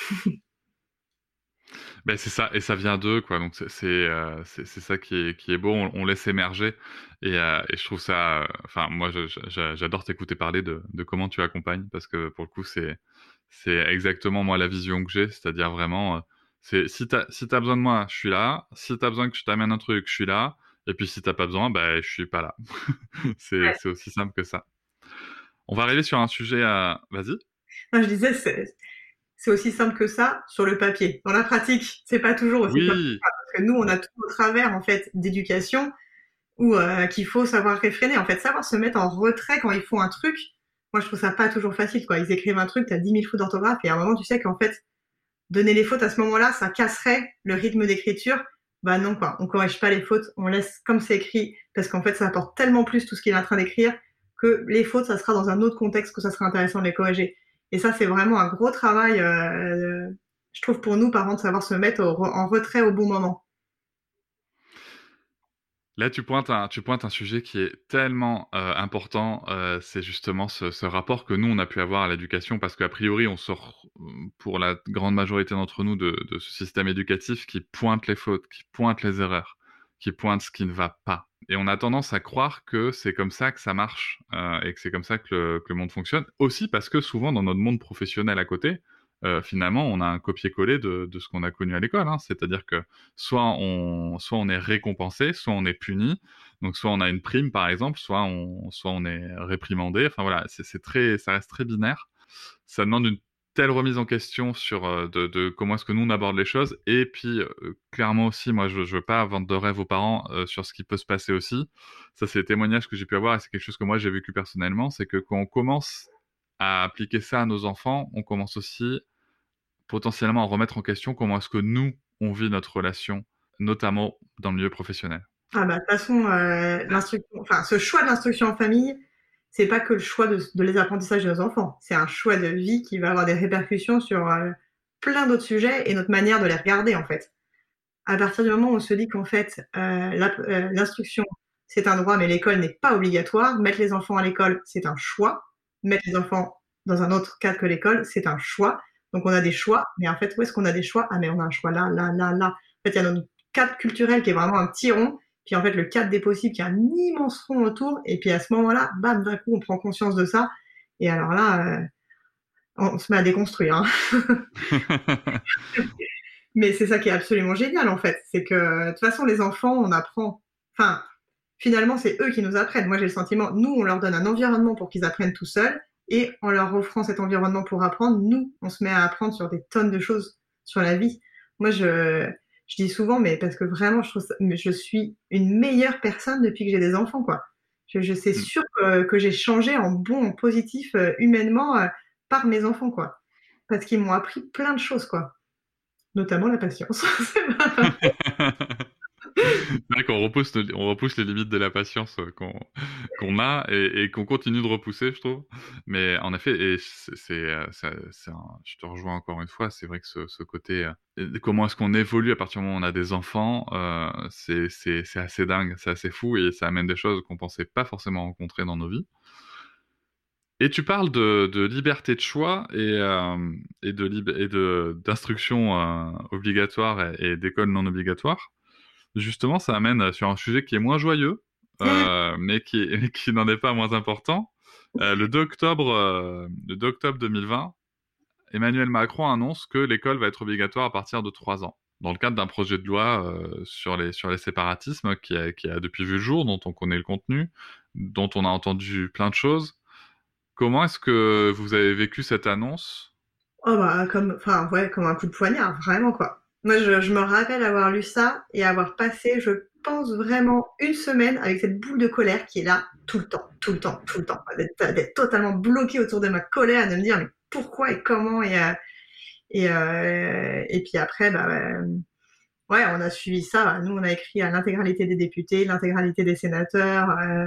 Ben c'est ça, et ça vient d'eux, quoi. Donc c'est ça qui est beau. On laisse émerger, et je trouve ça. Enfin, moi, j'adore t'écouter parler de comment tu accompagnes, parce que pour le coup, c'est exactement moi la vision que j'ai, c'est-à-dire vraiment, c'est si t'as besoin de moi, je suis là. Si t'as besoin que je t'amène un truc, je suis là. Et puis si t'as pas besoin, ben je suis pas là. Ouais. C'est aussi simple que ça. On va arriver sur un sujet à. Vas-y. Non, je disais, c'est aussi simple que ça sur le papier. Dans la pratique, c'est pas toujours aussi simple que Oui. ça, parce que nous, on a tout au travers, en fait, d'éducation, où qu'il faut savoir réfréner, en fait, savoir se mettre en retrait quand ils font un truc. Moi, je trouve ça pas toujours facile, quoi. Ils écrivent un truc, t'as 10 000 fautes d'orthographe, et à un moment, tu sais qu'en fait, donner les fautes à ce moment-là, ça casserait le rythme d'écriture. Bah non, quoi. On corrige pas les fautes, on laisse comme c'est écrit, parce qu'en fait, ça apporte tellement plus tout ce qu'il est en train d'écrire que les fautes, ça sera dans un autre contexte que ça sera intéressant de les corriger. Et ça, c'est vraiment un gros travail je trouve, pour nous, parents, de savoir se mettre en retrait au bon moment. Là, tu pointes un sujet qui est tellement important, c'est justement ce rapport que nous, on a pu avoir à l'éducation, parce qu'a priori, on sort, pour la grande majorité d'entre nous, de ce système éducatif qui pointe les fautes, qui pointe les erreurs, qui pointe ce qui ne va pas. Et on a tendance à croire que c'est comme ça que ça marche, et que c'est comme ça que le monde fonctionne. Aussi parce que souvent, dans notre monde professionnel à côté, finalement, on a un copier-coller de ce qu'on a connu à l'école, hein. C'est-à-dire que soit on est récompensé, soit on est puni. Donc, soit on a une prime, par exemple, soit on est réprimandé. Enfin, voilà, ça reste très binaire. Ça demande une telle remise en question sur de comment est-ce que nous on aborde les choses. Et puis, clairement aussi, moi, je veux pas vendre de rêve aux parents sur ce qui peut se passer aussi. Ça, c'est des témoignages que j'ai pu avoir et c'est quelque chose que moi j'ai vécu personnellement. C'est que quand on commence à appliquer ça à nos enfants, on commence aussi potentiellement à remettre en question comment est-ce que nous, on vit notre relation, notamment dans le milieu professionnel. Ah bah, de toute façon, ce choix de l'instruction en famille, c'est pas que le choix de les apprentissages de nos enfants. C'est un choix de vie qui va avoir des répercussions sur plein d'autres sujets et notre manière de les regarder, en fait. À partir du moment où on se dit qu'en fait, l'instruction, c'est un droit, mais l'école n'est pas obligatoire. Mettre les enfants à l'école, c'est un choix. Mettre les enfants dans un autre cadre que l'école, c'est un choix. Donc, on a des choix. Mais en fait, où est-ce qu'on a des choix? Ah, mais on a un choix là, là, là, là. En fait, il y a notre cadre culturel qui est vraiment un petit rond. Puis, en fait, le cadre des possibles qui est un immense rond autour. Et puis, à ce moment-là, bam, d'un coup, on prend conscience de ça. Et alors là, on se met à déconstruire, hein. Mais c'est ça qui est absolument génial, en fait. C'est que, de toute façon, les enfants, on apprend. Enfin, finalement, c'est eux qui nous apprennent. Moi, j'ai le sentiment, nous, on leur donne un environnement pour qu'ils apprennent tout seuls. Et en leur offrant cet environnement pour apprendre, nous, on se met à apprendre sur des tonnes de choses sur la vie. Moi, je dis souvent, mais parce que vraiment, je suis une meilleure personne depuis que j'ai des enfants, quoi. C'est sûr que j'ai changé en bon, en positif, humainement, par mes enfants, quoi. Parce qu'ils m'ont appris plein de choses, quoi. Notamment la patience. C'est vrai qu'on repousse les limites de la patience qu'on a et qu'on continue de repousser, je trouve. Mais en effet, et je te rejoins encore une fois, c'est vrai que ce côté, comment est-ce qu'on évolue à partir du moment où on a des enfants, c'est assez dingue, c'est assez fou et ça amène des choses qu'on pensait pas forcément rencontrer dans nos vies. Et tu parles de liberté de choix d'instruction obligatoire et d'école non obligatoire. Justement, ça amène sur un sujet qui est moins joyeux, mais qui n'en est pas moins important. Le 2 octobre 2020, Emmanuel Macron annonce que l'école va être obligatoire à partir de 3 ans, dans le cadre d'un projet de loi sur les séparatismes qui a depuis vu le jour, dont on connaît le contenu, dont on a entendu plein de choses. Comment est-ce que vous avez vécu cette annonce? Oh bah, comme un coup de poignard, vraiment, quoi. Moi, je me rappelle avoir lu ça et avoir passé, je pense, vraiment une semaine avec cette boule de colère qui est là tout le temps, tout le temps, tout le temps. D'être totalement bloquée autour de ma colère, de me dire mais pourquoi et comment et puis après, ouais, on a suivi ça. Nous, on a écrit à l'intégralité des députés, l'intégralité des sénateurs.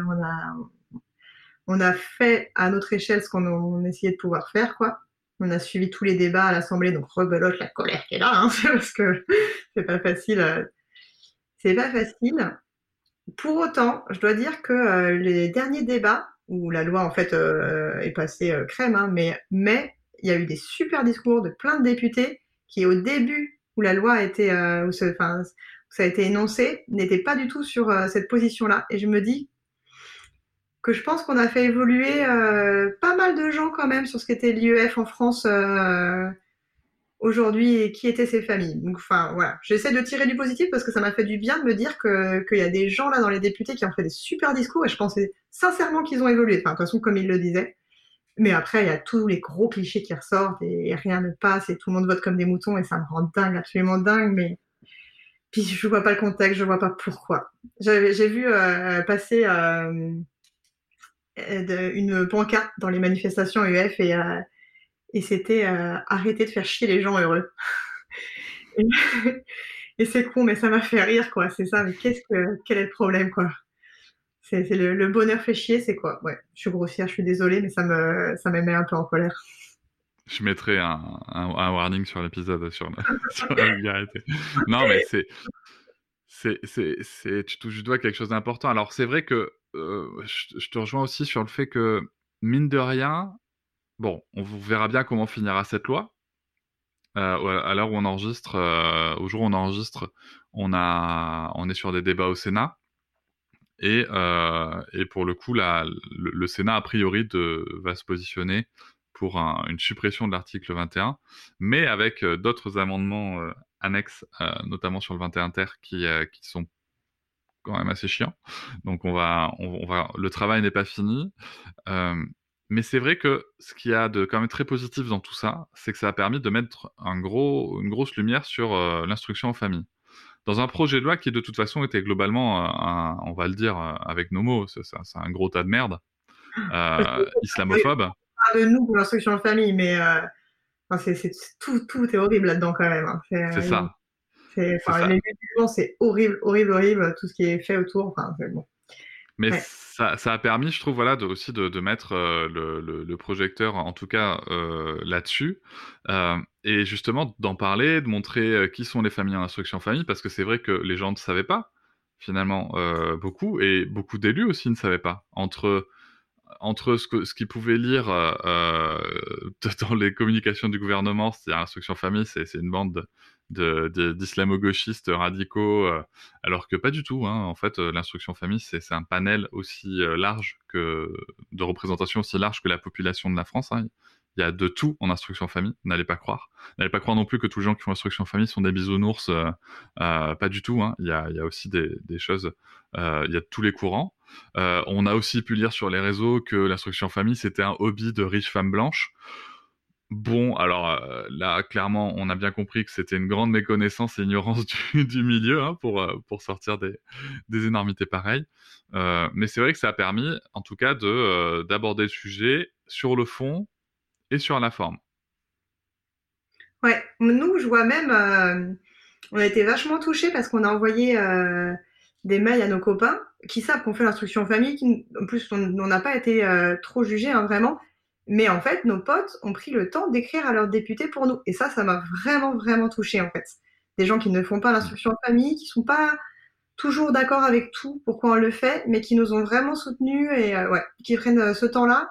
On a fait à notre échelle ce qu'on essayait de pouvoir faire, quoi. On a suivi tous les débats à l'Assemblée, donc rebelote la colère qui est là, hein, parce que c'est pas facile. C'est pas facile. Pour autant, je dois dire que les derniers débats, où la loi en fait est passée crème, hein, mais il y a eu des super discours de plein de députés qui, au début où la loi a été, où ça a été énoncé, n'étaient pas du tout sur cette position-là. Et je me dis que je pense qu'on a fait évoluer pas mal de gens quand même sur ce qu'était l'IEF en France aujourd'hui et qui étaient ces familles. Donc, enfin, voilà. J'essaie de tirer du positif parce que ça m'a fait du bien de me dire qu'il y a des gens là dans les députés qui ont fait des super discours et je pensais sincèrement qu'ils ont évolué. Enfin, de toute façon, comme ils le disaient. Mais après, il y a tous les gros clichés qui ressortent et rien ne passe et tout le monde vote comme des moutons et ça me rend dingue, absolument dingue. Mais puis je vois pas le contexte, je vois pas pourquoi. J'ai vu passer une pancarte dans les manifestations UF et c'était arrêter de faire chier les gens heureux. Et c'est con, mais ça m'a fait rire, quoi. C'est ça, mais quel est le problème, quoi? C'est le bonheur fait chier, c'est quoi? Ouais, je suis grossière, je suis désolée, mais ça me met un peu en colère. Je mettrai un warning sur l'épisode sur, sur la vulgarité. Non, mais tu touches du doigt quelque chose d'important. Alors, c'est vrai que je te rejoins aussi sur le fait que, mine de rien, bon, on verra bien comment finira cette loi. À l'heure où on enregistre, au jour où on enregistre, on est sur des débats au Sénat. Et pour le coup, le Sénat, a priori, va se positionner pour une suppression de l'article 21, mais avec d'autres amendements annexes, notamment sur le 21 ter, qui sont quand même assez chiants. Donc le travail n'est pas fini. Mais c'est vrai que ce qu'il y a de quand même très positif dans tout ça, c'est que ça a permis de mettre une grosse lumière sur l'instruction en famille. Dans un projet de loi qui de toute façon était globalement, on va le dire avec nos mots, c'est un gros tas de merde, islamophobe. On parle de nous pour l'instruction en famille, mais tout est horrible là-dedans quand même. Hein. C'est ça. Les musulmans, c'est horrible, horrible, horrible, tout ce qui est fait autour. Enfin, c'est bon. Mais Ouais. ça a permis, je trouve, voilà, aussi de mettre le projecteur, en tout cas, là-dessus. Et justement, d'en parler, de montrer qui sont les familles en instruction en famille, parce que c'est vrai que les gens ne savaient pas, finalement, beaucoup, et beaucoup d'élus aussi ne savaient pas. Entre ce qu'ils pouvaient lire dans les communications du gouvernement, c'est-à-dire l'instruction en famille, c'est une bande d'islamo-gauchistes radicaux, alors que pas du tout. Hein. En fait, l'instruction en famille, c'est un panel aussi large de représentation aussi large que la population de la France. Hein. Il y a de tout en instruction en famille, n'allez pas croire. N'allez pas croire non plus que tous les gens qui font instruction en famille sont des bisounours, pas du tout. Hein. Il y a aussi des choses, il y a de tous les courants. On a aussi pu lire sur les réseaux que l'instruction en famille, c'était un hobby de riches femmes blanches. Bon, alors là, clairement, on a bien compris que c'était une grande méconnaissance et ignorance du milieu, hein, pour sortir des énormités pareilles. Mais c'est vrai que ça a permis, en tout cas, d'aborder le sujet sur le fond et sur la forme. Ouais, nous, je vois même, on a été vachement touchés parce qu'on a envoyé des mails à nos copains qui savent qu'on fait l'instruction en famille, en plus, on n'a pas été trop jugés, hein, vraiment. Mais en fait, nos potes ont pris le temps d'écrire à leurs députés pour nous. Et ça m'a vraiment, vraiment touchée, en fait. Des gens qui ne font pas l'instruction en famille, qui sont pas toujours d'accord avec tout, pourquoi on le fait, mais qui nous ont vraiment soutenus et qui prennent ce temps-là,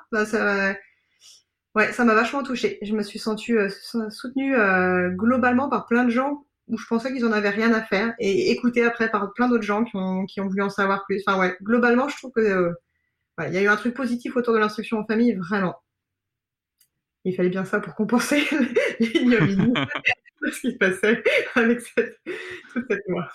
ça m'a vachement touchée. Je me suis sentie soutenue globalement par plein de gens où je pensais qu'ils en avaient rien à faire et écoutée après par plein d'autres gens qui ont voulu en savoir plus. Enfin ouais, globalement, je trouve que il y a eu un truc positif autour de l'instruction en famille, vraiment. Il fallait bien ça pour compenser l'ignominie de ce qui se passait avec toute cette loi.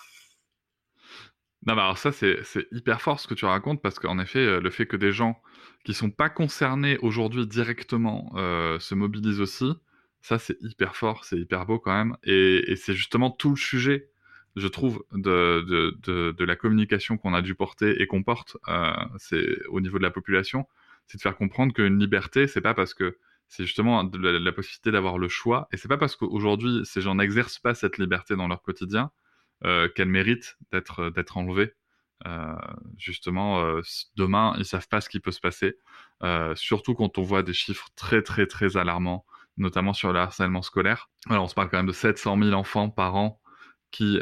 Non, bah alors ça, c'est hyper fort ce que tu racontes, parce qu'en effet, le fait que des gens qui sont pas concernés aujourd'hui directement se mobilisent aussi, ça, c'est hyper fort, c'est hyper beau quand même. Et c'est justement tout le sujet, je trouve, de la communication qu'on a dû porter et qu'on porte c'est au niveau de la population, c'est de faire comprendre qu'une liberté, c'est pas parce que c'est justement la possibilité d'avoir le choix, et c'est pas parce qu'aujourd'hui, ces gens n'exercent pas cette liberté dans leur quotidien qu'elle mérite d'être enlevée. Justement, demain, ils savent pas ce qui peut se passer. Surtout quand on voit des chiffres très très très alarmants, notamment sur le harcèlement scolaire. Alors, on se parle quand même de 700 000 enfants par an qui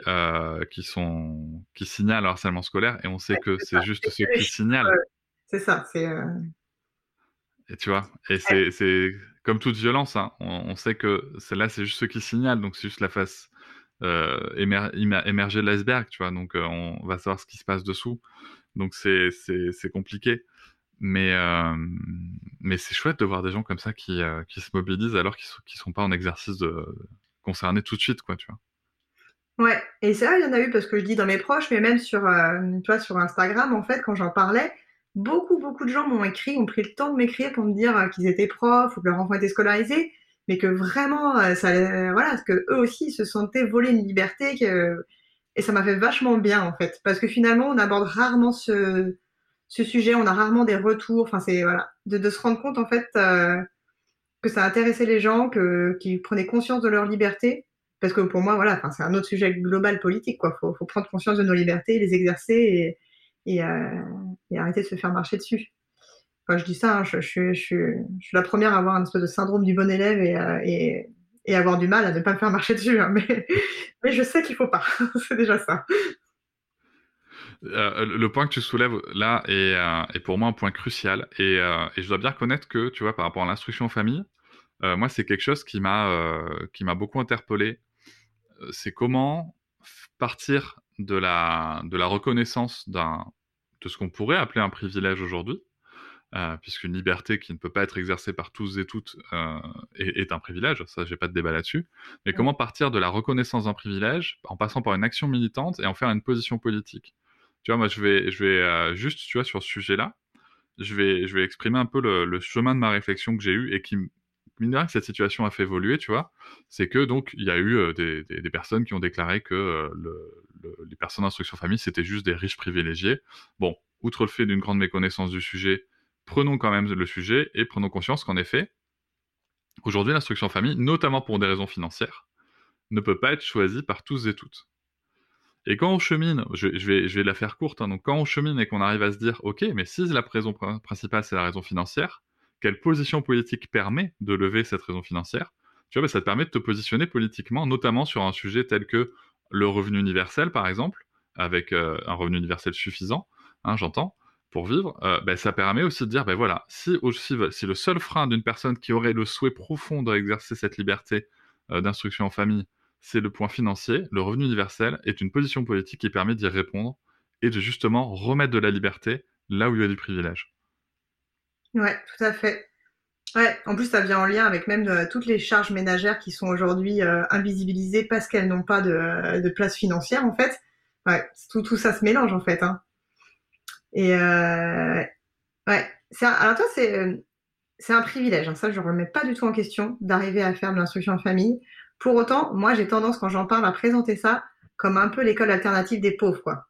signalent le harcèlement scolaire, et on sait que c'est juste ceux qui signalent. C'est ça, c'est... Et tu vois, et c'est comme toute violence, hein. On sait que celle-là, c'est juste ceux qui signalent, donc c'est juste la face émerger de l'iceberg, tu vois. Donc on va savoir ce qui se passe dessous. Donc c'est compliqué, mais c'est chouette de voir des gens comme ça qui se mobilisent alors qu'ils sont pas en exercice concernés tout de suite, quoi, tu vois. Ouais, et c'est vrai, il y en a eu parce que je dis dans mes proches, mais même sur, tu vois, sur Instagram, en fait, quand j'en parlais, beaucoup, beaucoup de gens m'ont écrit, ont pris le temps de m'écrire pour me dire qu'ils étaient profs ou que leur enfant était scolarisé, mais que vraiment, voilà, parce que eux aussi ils se sentaient voler une liberté, et ça m'a fait vachement bien, en fait, parce que finalement, on aborde rarement ce sujet, on a rarement des retours, enfin, c'est, voilà, de se rendre compte, en fait, que ça intéressait les gens, qu'ils prenaient conscience de leur liberté. Parce que pour moi, voilà, c'est un autre sujet global politique, quoi. Faut prendre conscience de nos libertés, les exercer et arrêter de se faire marcher dessus. Enfin, je dis ça, hein, je suis la première à avoir un espèce de syndrome du bon élève et avoir du mal à ne pas me faire marcher dessus, hein, mais je sais qu'il faut pas. C'est déjà ça. Le point que tu soulèves là est pour moi un point crucial et je dois bien reconnaître que, tu vois, par rapport à l'instruction en famille, moi, c'est quelque chose qui m'a beaucoup interpellé. C'est comment partir de la reconnaissance de ce qu'on pourrait appeler un privilège aujourd'hui, puisqu'une liberté qui ne peut pas être exercée par tous et toutes est un privilège, ça j'ai pas de débat là-dessus, mais comment partir de la reconnaissance d'un privilège en passant par une action militante et en faire une position politique. Tu vois, moi je vais juste, tu vois, sur ce sujet-là, je vais exprimer un peu le chemin de ma réflexion que j'ai eu et qui, mine de rien, que cette situation a fait évoluer, tu vois. C'est que donc il y a eu des personnes qui ont déclaré que les personnes d'instruction famille c'était juste des riches privilégiés. Bon, outre le fait d'une grande méconnaissance du sujet, prenons quand même le sujet et prenons conscience qu'en effet, aujourd'hui l'instruction famille, notamment pour des raisons financières, ne peut pas être choisie par tous et toutes. Et quand on chemine, je vais la faire courte, hein, donc quand on chemine et qu'on arrive à se dire, ok, mais si la raison principale c'est la raison financière, quelle position politique permet de lever cette raison financière? Tu vois, bah, ça te permet de te positionner politiquement, notamment sur un sujet tel que le revenu universel, par exemple, avec un revenu universel suffisant, hein, j'entends, pour vivre. Bah, ça permet aussi de dire, ben voilà, si le seul frein d'une personne qui aurait le souhait profond d'exercer cette liberté d'instruction en famille, c'est le point financier, le revenu universel est une position politique qui permet d'y répondre et de justement remettre de la liberté là où il y a du privilège. Ouais, tout à fait. Ouais, en plus, ça vient en lien avec même toutes les charges ménagères qui sont aujourd'hui invisibilisées parce qu'elles n'ont pas de place financière, en fait. Ouais, tout ça se mélange, en fait. Hein. Et ouais, alors toi, c'est un privilège. Hein, ça, je ne remets pas du tout en question d'arriver à faire de l'instruction en famille. Pour autant, moi, j'ai tendance, quand j'en parle, à présenter ça comme un peu l'école alternative des pauvres, quoi.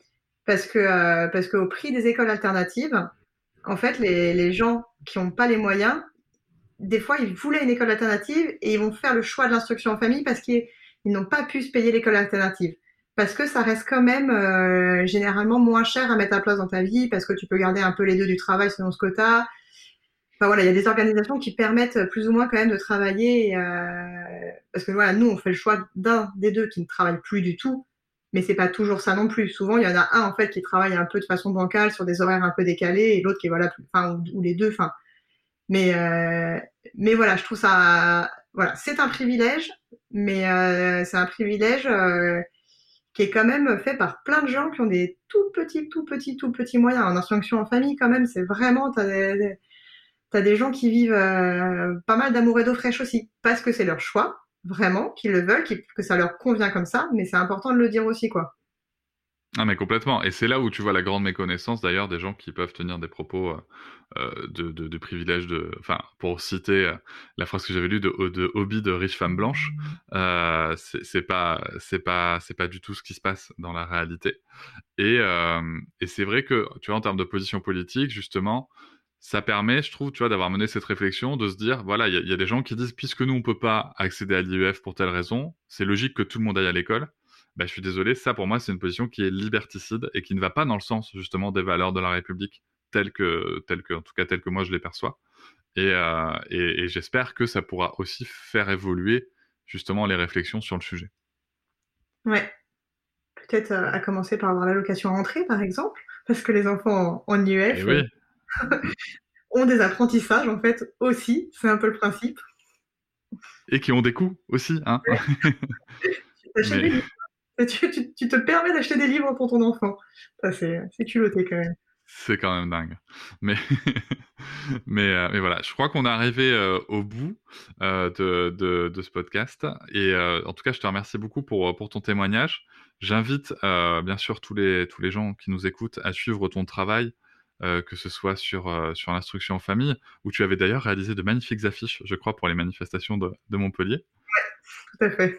Parce que au prix des écoles alternatives, en fait, les gens qui n'ont pas les moyens, des fois, ils voulaient une école alternative et ils vont faire le choix de l'instruction en famille parce qu'ils n'ont pas pu se payer l'école alternative. Parce que ça reste quand même généralement moins cher à mettre à place dans ta vie, parce que tu peux garder un peu les deux du travail selon ce que tu as. Enfin voilà, il y a des organisations qui permettent plus ou moins quand même de travailler, parce que voilà, nous on fait le choix d'un des deux qui ne travaille plus du tout, mais c'est pas toujours ça non plus. Souvent il y en a un en fait qui travaille un peu de façon bancale sur des horaires un peu décalés et l'autre qui est voilà, enfin ou les deux, enfin. Mais voilà, je trouve ça, voilà, c'est un privilège, mais c'est un privilège qui est quand même fait par plein de gens qui ont des tout petits moyens. En instruction en famille, quand même, c'est vraiment, t'as des gens qui vivent pas mal d'amour et d'eau fraîche aussi, parce que c'est leur choix, vraiment, qu'ils le veulent, que ça leur convient comme ça, mais c'est important de le dire aussi, quoi. Ah mais complètement. Et c'est là où tu vois la grande méconnaissance d'ailleurs des gens qui peuvent tenir des propos de privilèges Enfin, pour citer la phrase que j'avais lue de hobby de riche femme blanche, c'est pas du tout ce qui se passe dans la réalité. Et c'est vrai que, tu vois, en termes de position politique, justement, ça permet, je trouve, tu vois, d'avoir mené cette réflexion, de se dire, voilà, il y a des gens qui disent, puisque nous, on peut pas accéder à l'IEF pour telle raison, c'est logique que tout le monde aille à l'école. Bah, je suis désolé, ça pour moi c'est une position qui est liberticide et qui ne va pas dans le sens justement des valeurs de la République en tout cas telles que moi je les perçois. Et j'espère que ça pourra aussi faire évoluer justement les réflexions sur le sujet. Ouais. Peut-être à commencer par avoir l'allocation rentrée, par exemple, parce que les enfants en IEF Et oui. ont des apprentissages, en fait, aussi. C'est un peu le principe. Et qui ont des coûts aussi, hein. Ouais. Tu des livres. Tu te permets d'acheter des livres pour ton enfant. Ça, c'est culotté, quand même. C'est quand même dingue. Mais, mais voilà, je crois qu'on est arrivé au bout de ce podcast. Et en tout cas, je te remercie beaucoup pour ton témoignage. J'invite bien sûr tous les gens qui nous écoutent à suivre ton travail, que ce soit sur l'instruction en famille, où tu avais d'ailleurs réalisé de magnifiques affiches, je crois, pour les manifestations de Montpellier. Tout à fait.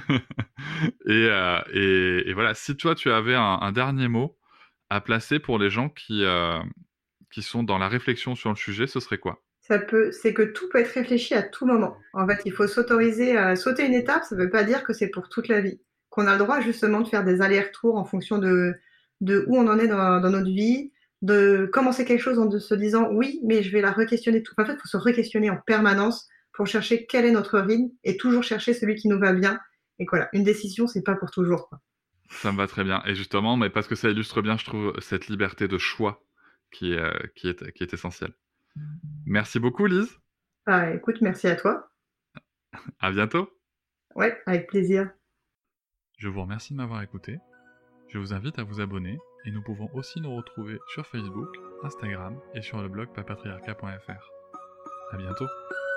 Et voilà, si toi, tu avais un dernier mot à placer pour les gens qui sont dans la réflexion sur le sujet, ce serait quoi? C'est que tout peut être réfléchi à tout moment. En fait, il faut s'autoriser à sauter une étape. Ça ne veut pas dire que c'est pour toute la vie. Qu'on a le droit justement de faire des allers-retours en fonction de où on en est dans notre vie, de commencer quelque chose en se disant oui, mais je vais la re-questionner tout. En fait, il faut se re-questionner en permanence pour chercher quel est notre rythme et toujours chercher celui qui nous va bien. Et voilà, une décision, c'est pas pour toujours, quoi. Ça me va très bien. Et justement, mais parce que ça illustre bien, je trouve, cette liberté de choix qui est essentielle. Merci beaucoup, Lise. Ah, écoute, merci à toi. À bientôt. Ouais, avec plaisir. Je vous remercie de m'avoir écouté. Je vous invite à vous abonner et nous pouvons aussi nous retrouver sur Facebook, Instagram et sur le blog papatriarca.fr. À bientôt.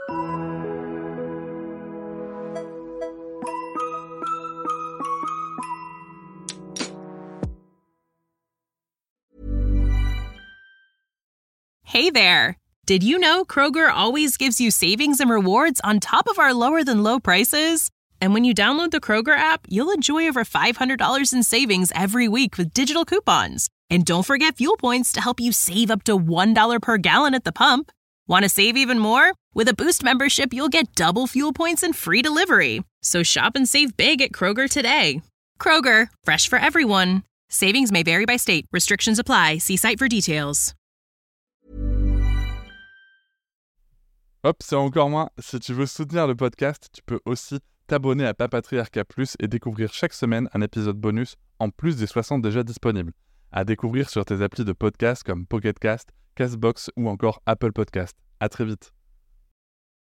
Hey there! Did you know Kroger always gives you savings and rewards on top of our lower-than-low prices? And when you download the Kroger app, you'll enjoy over $500 in savings every week with digital coupons. And don't forget fuel points to help you save up to $1 per gallon at the pump. Want to save even more? With a Boost membership, you'll get double fuel points and free delivery. So shop and save big at Kroger today. Kroger, fresh for everyone. Savings may vary by state. Restrictions apply. See site for details. Hop, c'est encore moins. Si tu veux soutenir le podcast, tu peux aussi t'abonner à Papatriarca Plus et découvrir chaque semaine un épisode bonus en plus des 60 déjà disponibles. À découvrir sur tes applis de podcast comme Pocket Cast, Castbox ou encore Apple Podcast. À très vite.